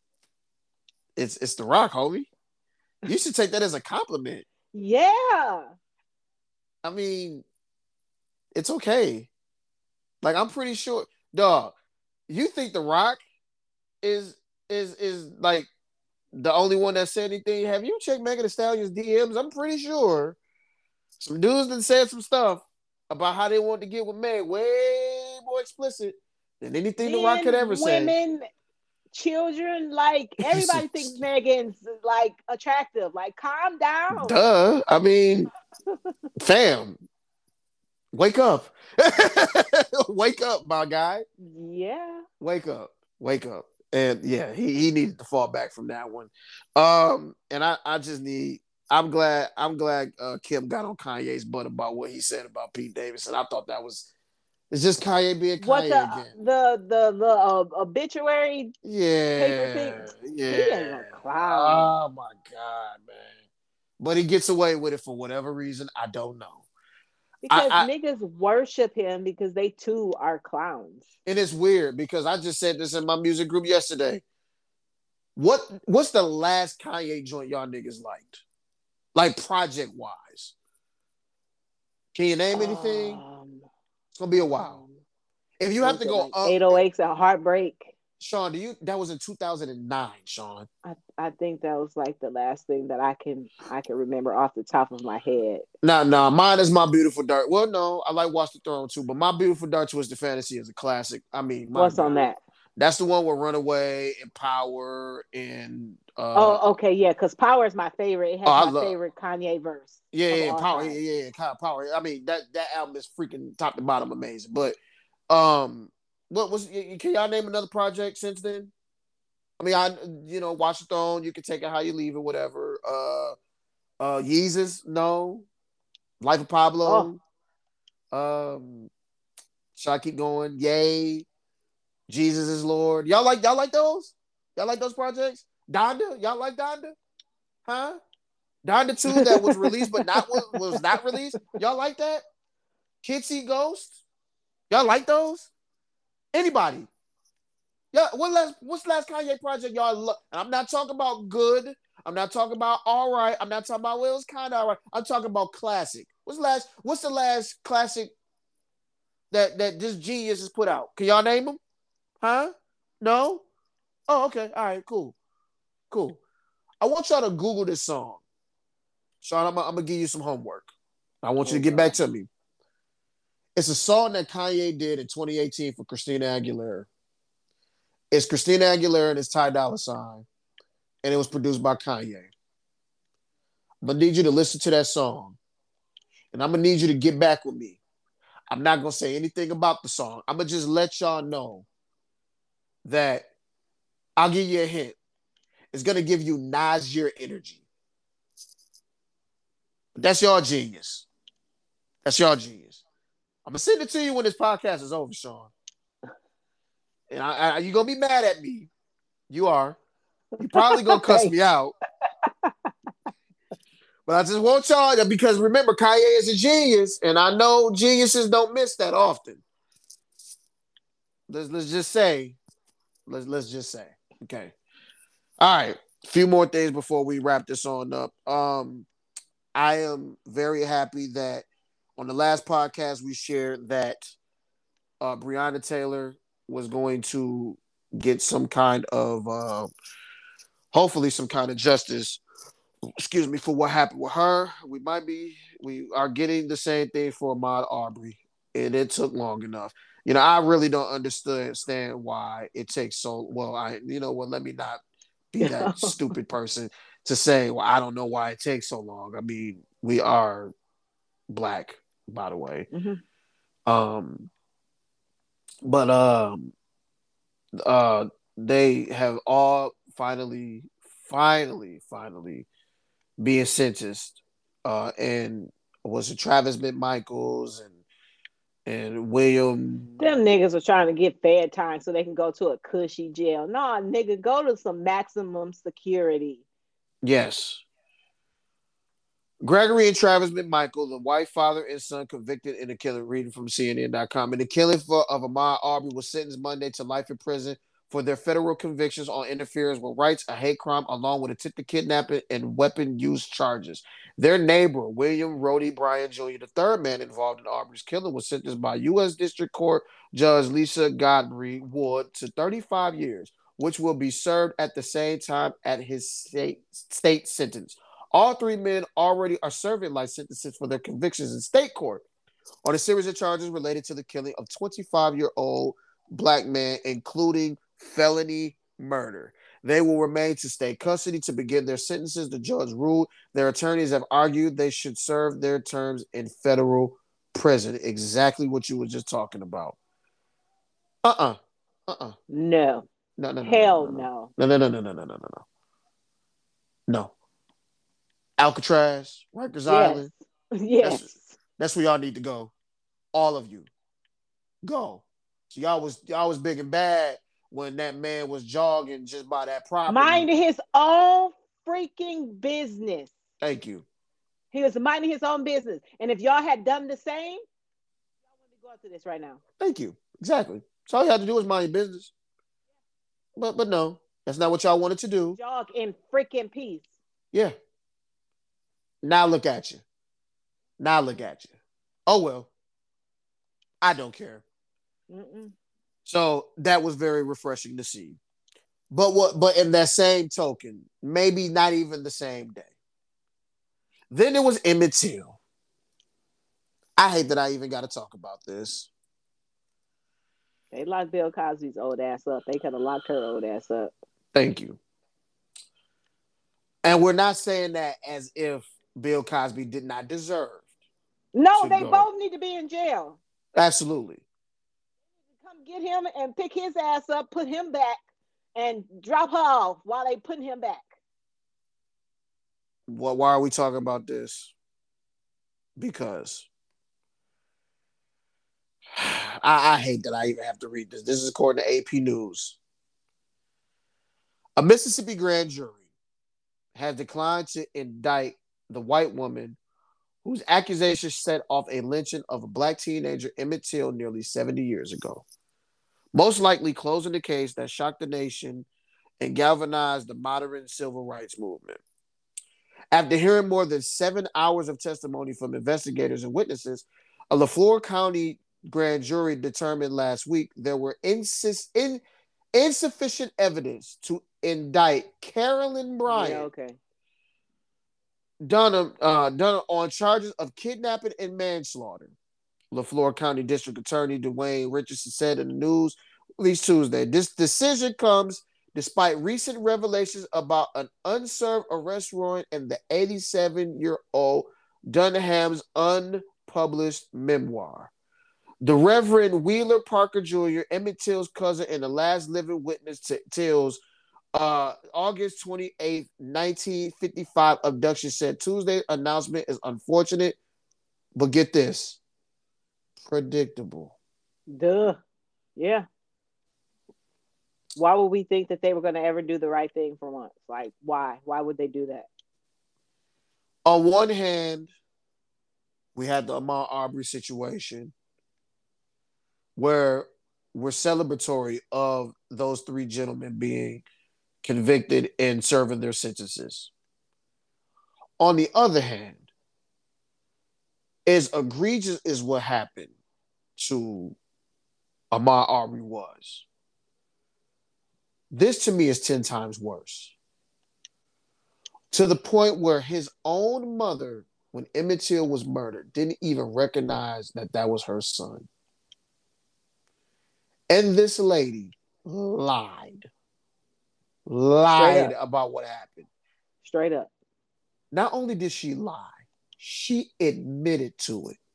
it's it's the Rock, homie. You should take that as a compliment. Yeah. I mean, it's okay. Like I'm pretty sure, dog. You think the Rock is is is like the only one that said anything? Have you checked Megan Thee Stallion's D Ms? I'm pretty sure some dudes that said some stuff about how they want to get with Meg, way more explicit than anything the Rock could Men, ever say. women, children, like everybody thinks Megan's like attractive. Like, calm down. Duh. I mean, fam, wake up. Wake up, my guy. Yeah. Wake up. Wake up. And yeah, he, he needed to fall back from that one. Um, and I, I just need I'm glad I'm glad uh, Kim got on Kanye's butt about what he said about Pete Davidson. I thought that was it's just Kanye being What the Kanye again. the the the uh, obituary paper Yeah, thing? He is yeah. a clown Oh my god, man. But he gets away with it for whatever reason. I don't know. I, because I niggas worship him because they too are clowns. and it's weird because I just said this in my music group yesterday. What what's the last Kanye joint y'all niggas liked? Like project wise. Can you name anything? Um, It's gonna be a while. um, If you what have was to it go like? up, eight oh eights and Heartbreak. Sean, do you that was in two thousand nine, Sean. I, I think that was like the last thing that I can I can remember off the top of my head. Nah, nah, mine is My Beautiful Dark. Well, no, I like Watch the Throne too, but My Beautiful Dark Twisted Fantasy is a classic. I mean, my What's on God. that? That's the one with Runaway and Power and uh Oh, okay, yeah, because Power is my favorite. It oh, has I my love favorite Kanye verse yeah, of yeah, all Power, yeah, time. yeah, yeah, Power. I mean, that that album is freaking top to bottom amazing. But um what was can y'all name another project since then? I mean, I you know, Watch the Throne, you can take it how you leave it, whatever. Uh uh Yeezus, no. Life of Oh, Pablo. Um should I keep going? Yay. Jesus is Lord. Y'all like y'all like those? Y'all like those projects? Donda? Y'all like Donda? Huh? Donda two that was released but not was not released. Y'all like that? Kids See Ghost? Y'all like those? Anybody? Yeah, what last what's the last Kanye project y'all love? And I'm not talking about good. I'm not talking about all right. I'm not talking about well, it was kind of all right. I'm talking about classic. What's the last what's the last classic that that this genius has put out? Can y'all name them? Huh? No? Oh, okay. All right, cool. Cool. I want y'all to Google this song. Sean, I'm, I'm gonna give you some homework. I want you Oh to get back God. to me. It's a song that Kanye did in twenty eighteen for Christina Aguilera. It's Christina Aguilera and it's Ty Dolla Sign, and it was produced by Kanye. I'm gonna need you to listen to that song, and I'm gonna need you to get back with me. I'm not gonna say anything about the song. I'm gonna just let y'all know that I'll give you a hint. It's gonna give you Nas year energy. That's your genius. That's your genius. I'm gonna send it to you when this podcast is over, Sean. And I, I, you're gonna be mad at me. You are. You probably gonna cuss me out. But I just want y'all, because remember, Kanye is a genius, and I know geniuses don't miss that often. Let's let's just say, let's let's just say, okay. All right, a few more things before we wrap this on up. Um, I am very happy that on the last podcast we shared that uh, Breonna Taylor was going to get some kind of, uh, hopefully, some kind of justice. Excuse me, for what happened with her. We might be, we are getting the same thing for Ahmaud Arbery, and it took long enough. You know, I really don't understand why it takes so well. I, you know what? Let me not be that stupid person to say, well, I don't know why it takes so long. I mean, we are black, by the way. Mm-hmm. Um, but um, uh, they have all finally, finally, finally being sentenced. Uh, and was it Travis McMichaels and and William? Them niggas are trying to get fair time so they can go to a cushy jail. Nah, nigga, go to some maximum security. Yes. Gregory and Travis McMichael, the white father and son convicted in the killing, reading from C N N dot com. In the killing for, of Ahmaud Arbery was sentenced Monday to life in prison for their federal convictions on interference with rights, a hate crime, along with attempted kidnapping and weapon use charges. Their neighbor, William Rody Bryan Junior, the third man involved in Arbery's killing, was sentenced by U S District Court Judge Lisa Godfrey Wood to thirty-five years, which will be served at the same time at his state, state sentence. All three men already are serving life sentences for their convictions in state court on a series of charges related to the killing of twenty-five-year-old black man, including felony murder. They will remain to state custody to begin their sentences, the judge ruled. Their attorneys have argued they should serve their terms in federal prison. Exactly what you were just talking about. Uh-uh. Uh-uh. No. No, no, no. Hell no. No, no, no, no, no, no, no, no, no. No. Alcatraz, Rikers yes. Island. Yes. That's, that's where y'all need to go. All of you. Go. So y'all was y'all was big and bad when that man was jogging just by that property. Minding his own freaking business. Thank you. He was minding his own business. And if y'all had done the same, y'all wouldn't be going through this right now. Thank you. Exactly. So all you had to do was mind your business. But but no, that's not what y'all wanted to do. Jog in freaking peace. Yeah. Now look at you. Now look at you. Oh, well. I don't care. Mm-mm. So that was very refreshing to see. But what? But in that same token, maybe not even the same day. Then there was Emmett Till. I hate that I even got to talk about this. They locked Bill Cosby's old ass up. They could have locked her old ass up. Thank you. And we're not saying that as if Bill Cosby did not deserve. No, they go. both need to be in jail. Absolutely. Come get him and pick his ass up, put him back, and drop her off while they putting him back. Well, why are we talking about this? Because I, I hate that I even have to read this. This is according to A P News. A Mississippi grand jury has declined to indict the white woman whose accusations set off a lynching of a black teenager, Emmett Till, nearly seventy years ago. Most likely closing the case that shocked the nation and galvanized the modern civil rights movement. After hearing more than seven hours of testimony from investigators and witnesses, a LaFleur County grand jury determined last week there were insist, in, insufficient evidence to indict Carolyn Bryant. Yeah, okay. Dunham, uh, Dunham on charges of kidnapping and manslaughter. LaFleur County District Attorney Dwayne Richardson said in the news released Tuesday. This decision comes despite recent revelations about an unserved arrest warrant and the eighty-seven-year-old Dunham's unpublished memoir. The Reverend Wheeler Parker Junior, Emmett Till's cousin and the last living witness to Till's uh, August twenty-eighth, nineteen fifty-five abduction, said Tuesday's announcement is unfortunate, but get this, predictable. Duh. Yeah. Why would we think that they were going to ever do the right thing for once? Like, why? Why would they do that? On one hand, we had the Ahmaud Arbery situation where we're celebratory of those three gentlemen being convicted and serving their sentences. On the other hand, as egregious as what happened to Ahmaud Arbery was, this to me is ten times worse. To the point where his own mother, when Emmett Till was murdered, didn't even recognize that that was her son. And this lady lied. Lied about what happened. Straight up. Not only did she lie, she admitted to it.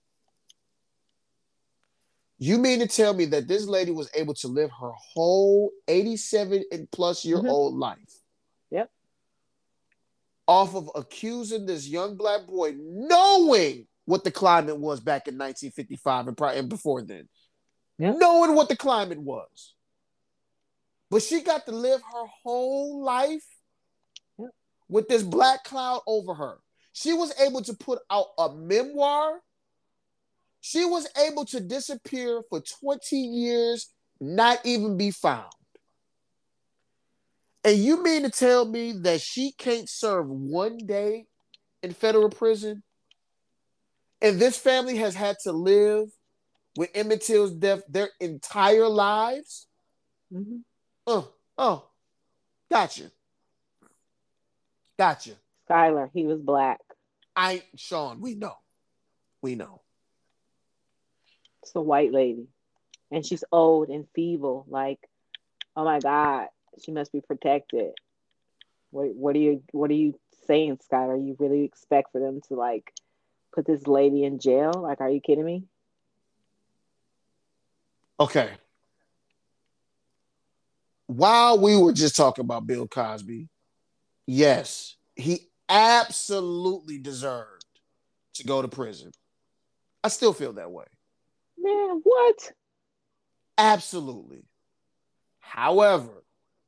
You mean to tell me that this lady was able to live her whole eighty-seven and plus year old mm-hmm. life? Yep. Off of accusing this young black boy, knowing what the climate was back in nineteen fifty-five and, prior, and before then. Yep. Knowing what the climate was. But she got to live her whole life yep. with this black cloud over her. She was able to put out a memoir. She was able to disappear for twenty years, not even be found. And you mean to tell me that she can't serve one day in federal prison? And this family has had to live with Emmett Till's death their entire lives? Mm-hmm. Oh, oh, gotcha. Gotcha. Skylar, he was black. I, Sean, we know. We know. It's a white lady. And she's old and feeble. Like, oh my God, she must be protected. What, what are you what are you saying, Skylar? You really expect for them to like put this lady in jail? Like, are you kidding me? Okay. While we were just talking about Bill Cosby, yes, he absolutely deserved to go to prison. I still feel that way. Man, what? Absolutely. However,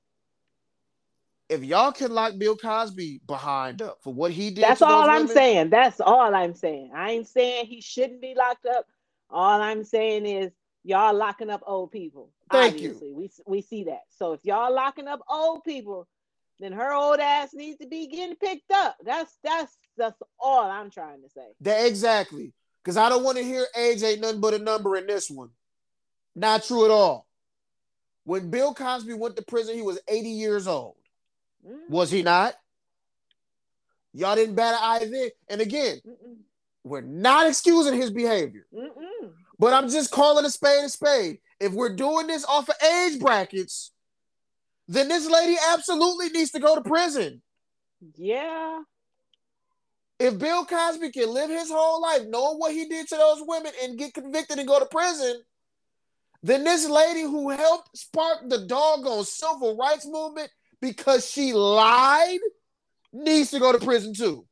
if y'all can lock Bill Cosby behind up for what he did, that's to all those I'm women, saying. That's all I'm saying. I ain't saying he shouldn't be locked up. All I'm saying is y'all locking up old people. Thank Obviously, you. We we see that. So if y'all locking up old people, then her old ass needs to be getting picked up. That's that's that's all I'm trying to say. That exactly. Because I don't want to hear age ain't nothing but a number in this one. Not true at all. When Bill Cosby went to prison, he was eighty years old. Mm. Was he not? Y'all didn't bat an eye then. And again, Mm-mm. we're not excusing his behavior. Mm-mm. But I'm just calling a spade a spade. If we're doing this off of age brackets, then this lady absolutely needs to go to prison. Yeah. If Bill Cosby can live his whole life knowing what he did to those women and get convicted and go to prison, then this lady who helped spark the doggone civil rights movement because she lied needs to go to prison too.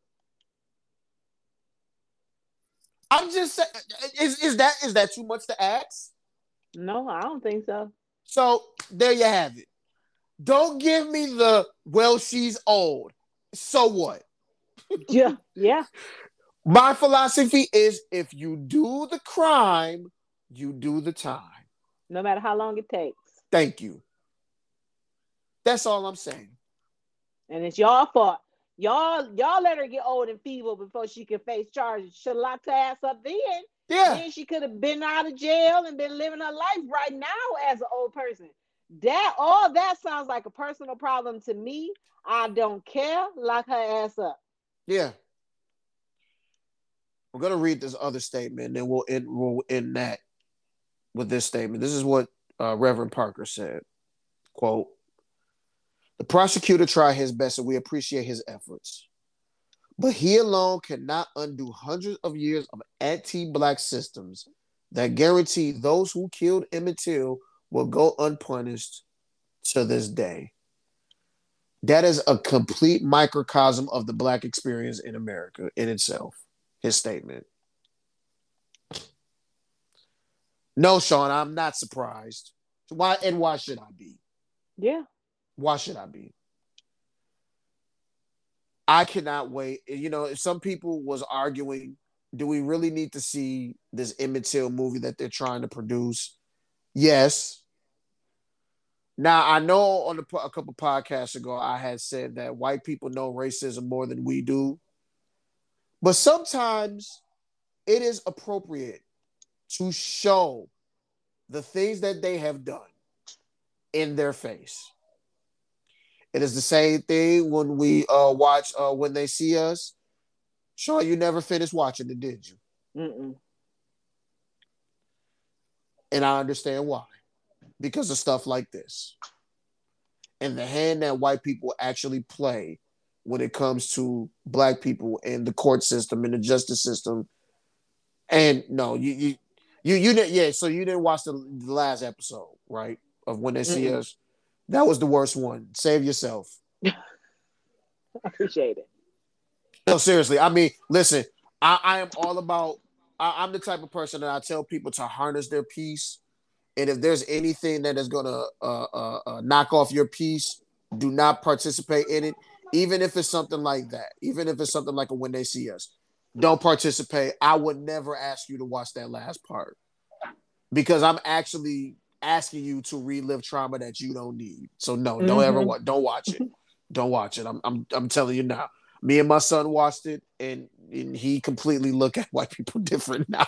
I'm just saying, is, is that is that too much to ask? No, I don't think so. So there you have it. Don't give me the, well, she's old. So what? Yeah, yeah. My philosophy is if you do the crime, you do the time. No matter how long it takes. Thank you. That's all I'm saying. And it's y'all fault. Y'all, y'all let her get old and feeble before she could face charges. Should have locked her ass up then. Yeah. Then she could have been out of jail and been living her life right now as an old person. That all that sounds like a personal problem to me. I don't care. Lock her ass up. Yeah. We're gonna read this other statement, and then we'll end, we'll end that with this statement. This is what uh, Reverend Parker said. Quote, the prosecutor tried his best and we appreciate his efforts. But he alone cannot undo hundreds of years of anti-black systems that guarantee those who killed Emmett Till will go unpunished to this day. That is a complete microcosm of the black experience in America in itself. His statement. No, Sean, I'm not surprised. Why and why should I be? Yeah. Why should I be? I cannot wait. You know, if some people was arguing, do we really need to see this Emmett Till movie that they're trying to produce? Yes. Now, I know on the, a couple podcasts ago, I had said that white people know racism more than we do. But sometimes it is appropriate to show the things that they have done in their face. It is the same thing when we uh, watch uh, When They See Us. Sean, you never finished watching it, did you? Mm-mm. And I understand why. Because of stuff like this. And the hand that white people actually play when it comes to black people and the court system and the justice system. And no, you you you you didn't yeah, so you didn't watch the, the last episode, right? Of When They See Mm-mm. Us. That was the worst one. Save yourself. I appreciate it. No, seriously. I mean, listen, I, I am all about I, I'm the type of person that I tell people to harness their peace. And if there's anything that is gonna uh, uh, uh, knock off your peace, do not participate in it. Even if it's something like that, even if it's something like a When They See Us, don't participate. I would never ask you to watch that last part because I'm actually asking you to relive trauma that you don't need. So no, don't Mm-hmm. ever watch. Don't watch it. Don't watch it. I'm I'm I'm telling you now. Me and my son watched it, and, and he completely look at white people different now.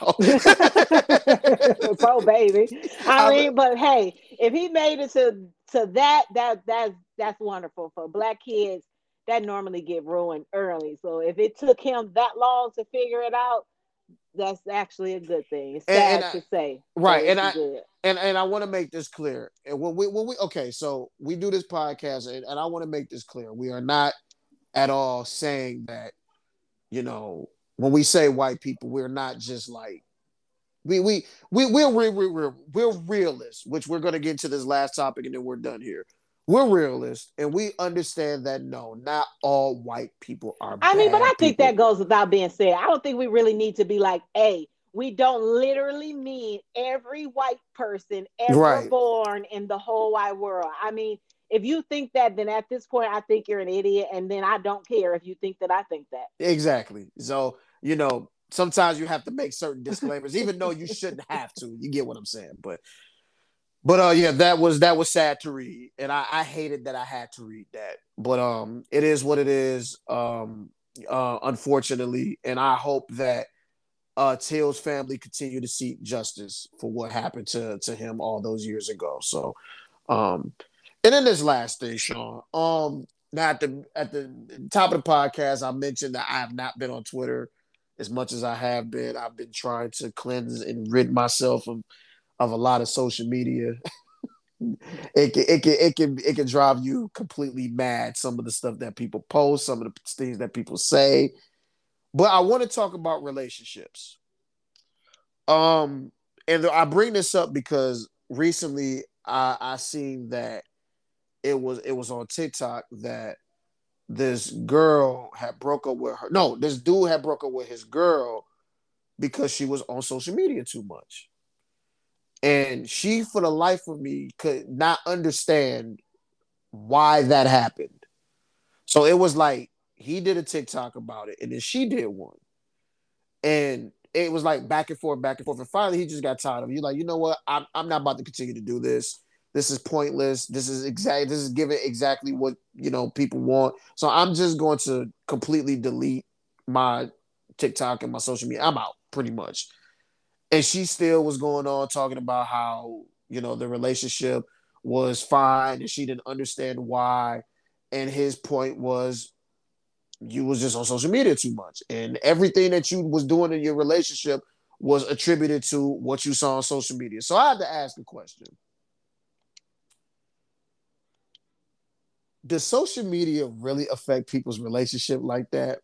Poor baby. I I mean, but hey, if he made it to to that, that that's that's wonderful for black kids. That normally get ruined early. So if it took him that long to figure it out, that's actually a good thing. It's and, and sad I, to say, but right, and it's I good. and and I want to make this clear. And when we when we okay, so we do this podcast, and, and I want to make this clear. We are not at all saying that, you know, when we say white people, we're not just like we we we we're we're we're, we're realists, which we're gonna get into this last topic and then we're done here. We're realists and we understand that no, not all white people are I mean, but I bad think people. that goes without being said. I don't think we really need to be like, hey, we don't literally mean every white person ever Right. born in the whole wide world. I mean, if you think that, then at this point, I think you're an idiot. And then I don't care if you think that I think Exactly. So, you know, sometimes you have to make certain disclaimers, even though you shouldn't have to. You get what I'm saying. But but uh yeah, that was that was sad to read. And I, I hated that I had to read that. But um it is what it is, um uh unfortunately. And I hope that uh Till's family continue to seek justice for what happened to to him all those years ago. So um and then this last thing, Sean. Um now at the at the top of the podcast, I mentioned that I have not been on Twitter as much as I have been. I've been trying to cleanse and rid myself of, of a lot of social media. it can it can it can it can drive you completely mad. Some of the stuff that people post, some of the things that people say. But I want to talk about relationships. Um, and I bring this up because recently I I seen that it was it was on TikTok that this girl had broke up with her. No, this dude had broke up with his girl because she was on social media too much. And she, for the life of me, could not understand why that happened. So it was like he did a TikTok about it, and then she did one. And it was like back and forth, back and forth. And finally, he just got tired of it. He's like, you know what? I'm, I'm not about to continue to do this. This is pointless. This is exact. This is giving exactly what you know people want. So I'm just going to completely delete my TikTok and my social media. I'm out, pretty much. And she still was going on talking about how you know the relationship was fine, and she didn't understand why. And his point was, you was just on social media too much, and everything that you was doing in your relationship was attributed to what you saw on social media. So I had to ask a question. Does social media really affect people's relationship like that?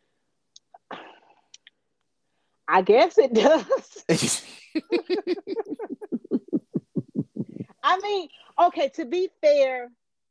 I guess it does. I mean, okay, to be fair,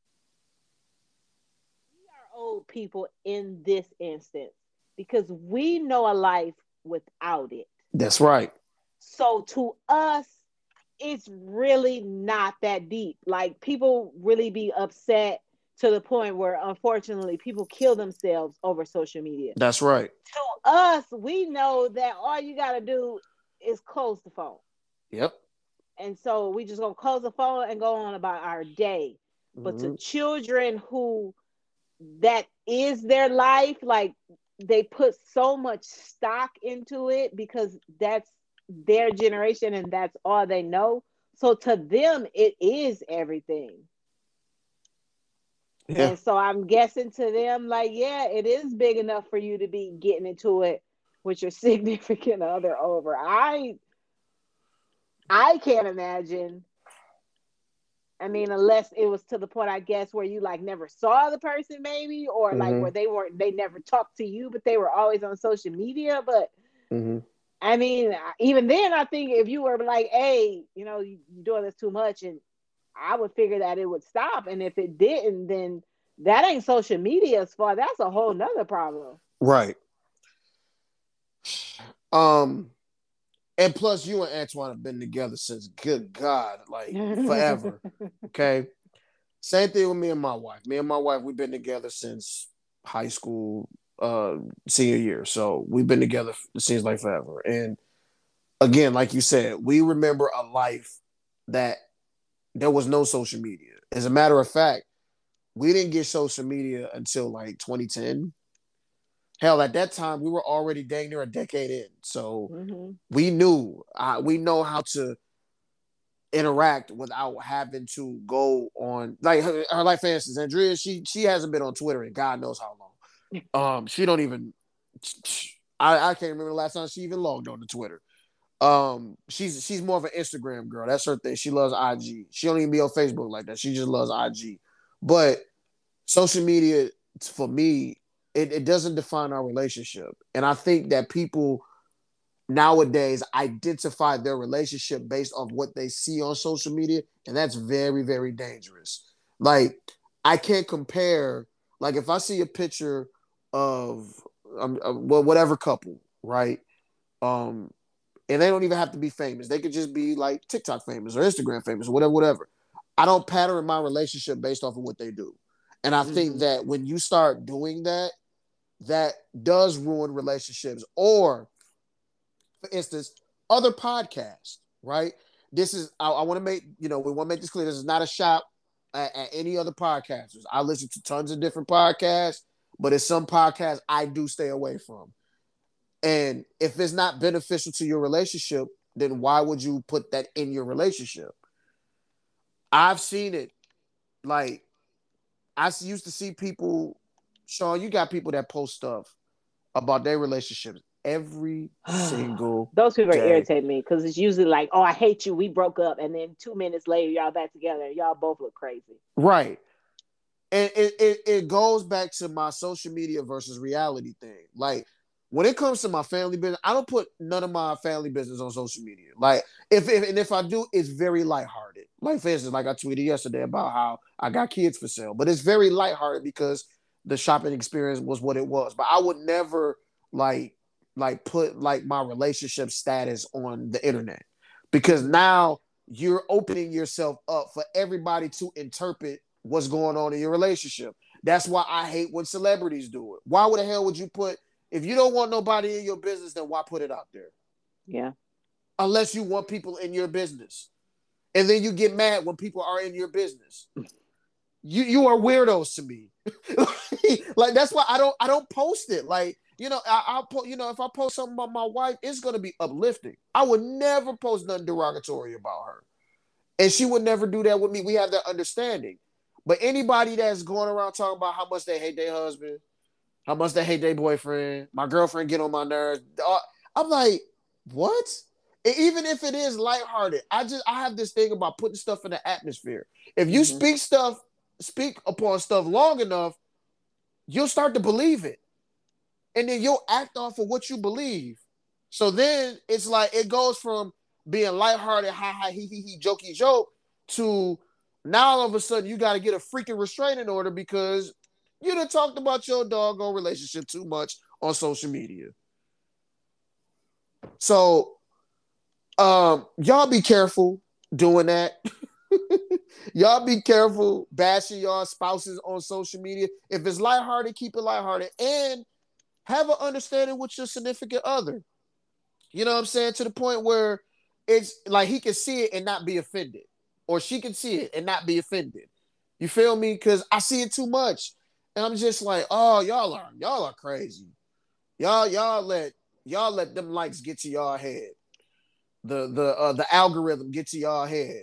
we are old people in this instance because we know a life without it. That's right. So to us, it's really not that deep. Like people really be upset to the point where unfortunately people kill themselves over social media. That's right. To us, we know that all you got to do is close the phone. Yep. And so we just gonna close the phone and go on about our day. Mm-hmm. But to children who that is their life, like they put so much stock into it because that's their generation and that's all they know. So to them, it is everything. Yeah. And so I'm guessing to them, like, yeah, it is big enough for you to be getting into it with your significant other over. I I can't imagine. I mean, unless it was to the point, I guess, where you like never saw the person, maybe, or mm-hmm. like where they weren't, they never talked to you, but they were always on social media. But mm-hmm. I mean, even then, I think if you were like, hey, you know, you're doing this too much, and I would figure that it would stop. And if it didn't, then that ain't social media's fault. That's a whole nother problem. Right. Um. And plus, you and Antoine have been together since, good God, like forever. Okay. Same thing with me and my wife. Me and my wife, we've been together since high school, uh, senior year. So we've been together, it seems like forever. And again, like you said, we remember a life that there was no social media. As a matter of fact, we didn't get social media until like twenty ten. Hell, at that time, we were already dang near a decade in. So mm-hmm. we knew, uh, we know how to interact without having to go on, like, her, her like, for instance, Andrea, she she hasn't been on Twitter in God knows how long. Um, She don't even, I, I can't remember the last time she even logged on to Twitter. Um, she's she's more of an Instagram girl. That's her thing. She loves I G. She don't even be on Facebook like that. She just loves I G. But social media, for me, It, it doesn't define our relationship. And I think that people nowadays identify their relationship based on what they see on social media. And that's very, very dangerous. Like, I can't compare, like if I see a picture of, um, uh, well, whatever couple, right? Um, and they don't even have to be famous. They could just be like TikTok famous or Instagram famous or whatever, whatever. I don't pattern my relationship based off of what they do. And I mm-hmm. think that when you start doing that, that does ruin relationships. Or, for instance, other podcasts, right? This is, I, I want to make, you know, we want to make this clear. This is not a shot at, at any other podcasters. I listen to tons of different podcasts, but it's some podcasts I do stay away from. And if it's not beneficial to your relationship, then why would you put that in your relationship? I've seen it. Like, I used to see people, Sean, you got people that post stuff about their relationships every single Those people day. irritate me because it's usually like, oh, I hate you, we broke up, and then two minutes later, y'all back together, and y'all both look crazy. Right. And it, it, it goes back to my social media versus reality thing. Like, when it comes to my family business, I don't put none of my family business on social media. Like, if, if and if I do, it's very lighthearted. Like, for instance, like I tweeted yesterday about how I got kids for sale, but it's very lighthearted because the shopping experience was what it was. But I would never like like put like my relationship status on the internet, because now you're opening yourself up for everybody to interpret what's going on in your relationship. That's why I hate when celebrities do it. Why the hell would you put, if you don't want nobody in your business, then why put it out there? Yeah. Unless you want people in your business. And then you get mad when people are in your business. You you are weirdos to me. Like, that's why I don't I don't post it. Like, you know, I, I'll po- you know, if I post something about my wife, it's gonna be uplifting. I would never post nothing derogatory about her, and she would never do that with me. We have that understanding. But anybody that's going around talking about how much they hate their husband, how much they hate their boyfriend. My girlfriend get on my nerves. Uh, I'm like, what? And even if it is lighthearted, I just I have this thing about putting stuff in the atmosphere. If you Mm-hmm. speak stuff, speak upon stuff long enough, you'll start to believe it. And then you'll act off of what you believe. So then it's like it goes from being lighthearted, ha ha, he he he, jokey joke, to now all of a sudden you got to get a freaking restraining order because you done talked about your doggone relationship too much on social media. So, um, y'all be careful doing that. Y'all be careful bashing y'all spouses on social media. If it's lighthearted, keep it lighthearted and have an understanding with your significant other. You know what I'm saying? To the point where it's like he can see it and not be offended, or she can see it and not be offended. You feel me? Because I see it too much, and I'm just like, oh, y'all are y'all are crazy. Y'all y'all let y'all let them likes get to y'all head. The the uh, the algorithm get to y'all head.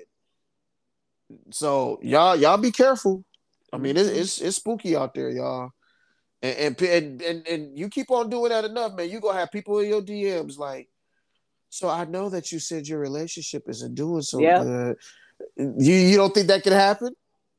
So y'all y'all be careful. I mean, it's Mm-hmm. it's, it's spooky out there, y'all. And, and and and you keep on doing that enough, man. You gonna have people in your D Ms like, so I know that you said your relationship isn't doing so Yep. good. You you don't think that could happen?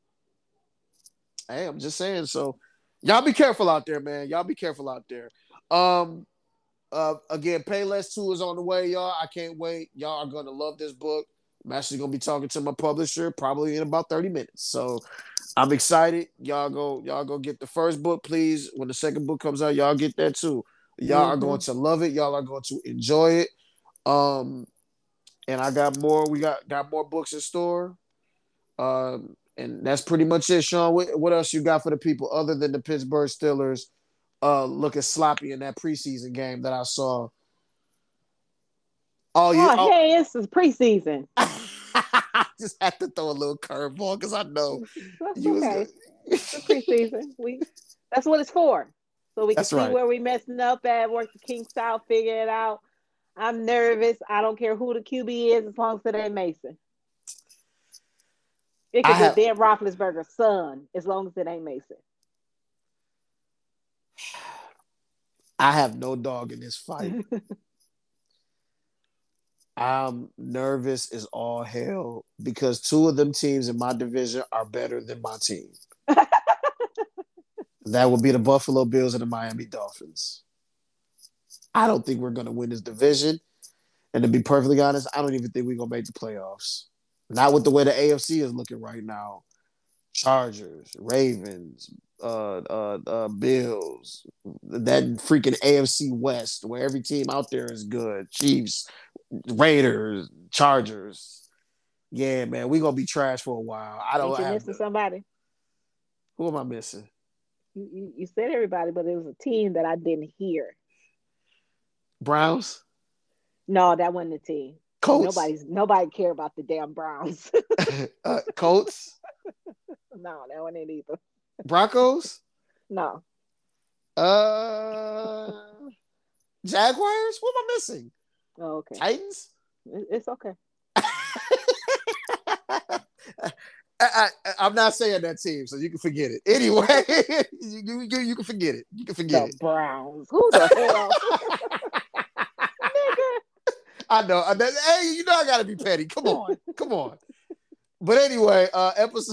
Hey, I'm just saying. So y'all be careful out there, man. Y'all be careful out there. Um, uh, again, Payless two is on the way, y'all. I can't wait. Y'all are gonna love this book. I'm actually gonna be talking to my publisher probably in about thirty minutes. So I'm excited. Y'all go, y'all go get the first book, please. When the second book comes out, y'all get that too. Y'all are Mm-hmm. going to love it. Y'all are going to enjoy it. Um, and I got more. We got got more books in store. Um, and that's pretty much it, Sean. What, what else you got for the people other than the Pittsburgh Steelers uh, looking sloppy in that preseason game that I saw? Oh, you. Oh, Oh, hey, it's preseason. I just had to throw a little curveball because I know That's you was okay. good. The preseason. We that's what it's for. So we can That's see right. where we messing up at, work the kinks out, figure it out. I'm nervous. I don't care who the Q B is as long as it ain't Mason. It I could be have. Ben Roethlisberger's son as long as it ain't Mason. I have no dog in this fight. I'm nervous as all hell because two of them teams in my division are better than my team. That would be the Buffalo Bills and the Miami Dolphins. I don't think we're going to win this division. And to be perfectly honest, I don't even think we're going to make the playoffs. Not with the way the A F C is looking right now. Chargers, Ravens, uh, uh, uh, Bills, that freaking A F C West, where every team out there is good. Chiefs, Raiders, Chargers. Yeah, man, we're gonna be trash for a while. I don't Ain't you have missing the. somebody? Who am I missing? You, you, you said everybody, but it was a team that I didn't hear. Browns, No, that wasn't the team. Colts, Nobody's nobody care about the damn Browns. uh, Colts, No, that one ain't either. Broncos, No. uh, Jaguars. What am I missing? Oh, okay. Titans. It's okay. I, I, I'm not saying that team, so you can forget it. Anyway, you, you, you can forget it. You can forget The it. Browns. Who the hell? Nigga. I know. I know. Hey, you know I gotta be petty. Come on, come on. But anyway, uh, episode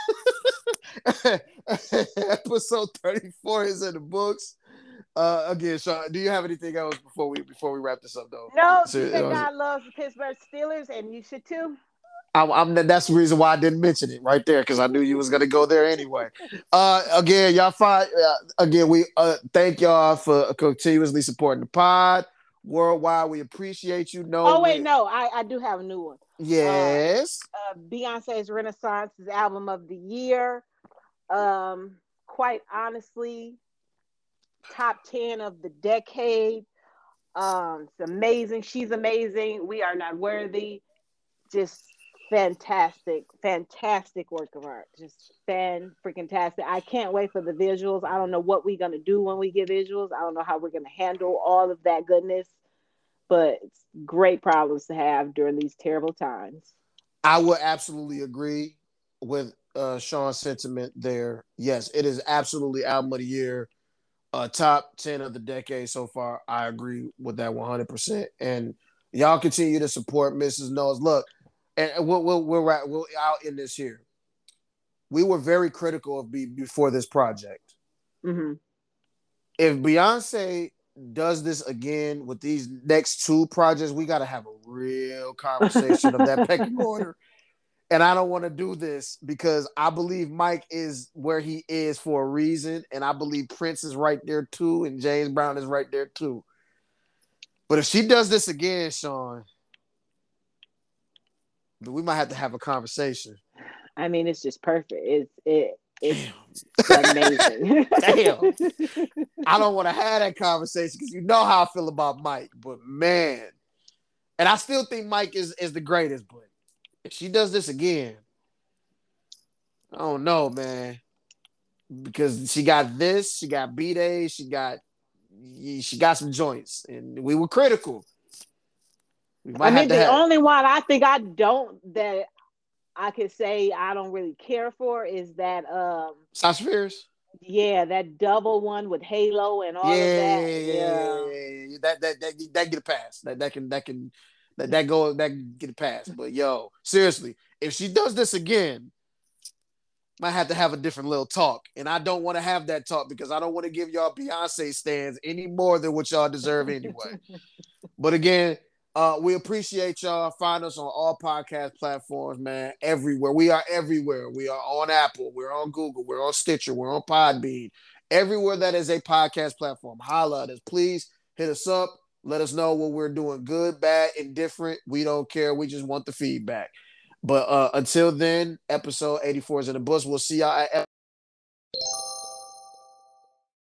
episode thirty-four is in the books. Uh, again, Sean, do you have anything else before we before we wrap this up, though? No, So, just that uh, God loves the Pittsburgh Steelers, and you should too. I'm, I'm that's the reason why I didn't mention it right there because I knew you was gonna go there anyway. Uh, again, y'all find uh, again we uh thank y'all for continuously supporting the pod worldwide. We appreciate you. Know Oh wait, we no, I I do have a new one. Uh, yes. uh Beyonce's Renaissance is album of the year. Um, quite honestly, top ten of the decade. Um, it's amazing. She's amazing. We are not worthy. Just fantastic, fantastic work of art. Just fan freaking tastic. I can't wait for the visuals. I don't know what we're gonna do when we get visuals. I don't know how we're gonna handle all of that goodness, but it's great problems to have during these terrible times. I would absolutely agree with uh, Sean's sentiment there. Yes, it is absolutely album of the year. uh, top ten of the decade so far. I agree with that one hundred percent. And y'all continue to support Missus Knowles. Look, and we'll, we'll, we're, right, we're out in this here. We were very critical of B before this project. Mm-hmm. If Beyonce does this again with these next two projects, we got to have a real conversation of that pecking order. And I don't want to do this because I believe Mike is where he is for a reason. And I believe Prince is right there too. And James Brown is right there too. But if she does this again, Sean, we might have to have a conversation. I mean, it's just perfect. It's it it's amazing. Damn. I don't want to have that conversation because you know how I feel about Mike. But man, and I still think Mike is, is the greatest. But if she does this again, I don't know, man. Because she got this, she got B-Day, she got she got some joints, and we were critical. We might I mean, have to the have... only one I think I don't that I could say I don't really care for is that um Sasha Fierce. Yeah, that double one with Halo and all yeah, of that. Yeah, yeah, yeah, yeah, yeah. That that that that get a pass. That that can that can that that go that can get a pass. But yo, seriously, if she does this again, might have to have a different little talk. And I don't want to have that talk because I don't want to give y'all Beyonce stands any more than what y'all deserve anyway. But again, uh, we appreciate y'all. Find us on all podcast platforms, man. Everywhere. We are everywhere. We are on Apple. We're on Google. We're on Stitcher. We're on Podbean. Everywhere that is a podcast platform. Holla at us. Please hit us up. Let us know what we're doing. Good, bad, indifferent. We don't care. We just want the feedback. But uh, until then, episode eighty-four is in the books. We'll see y'all at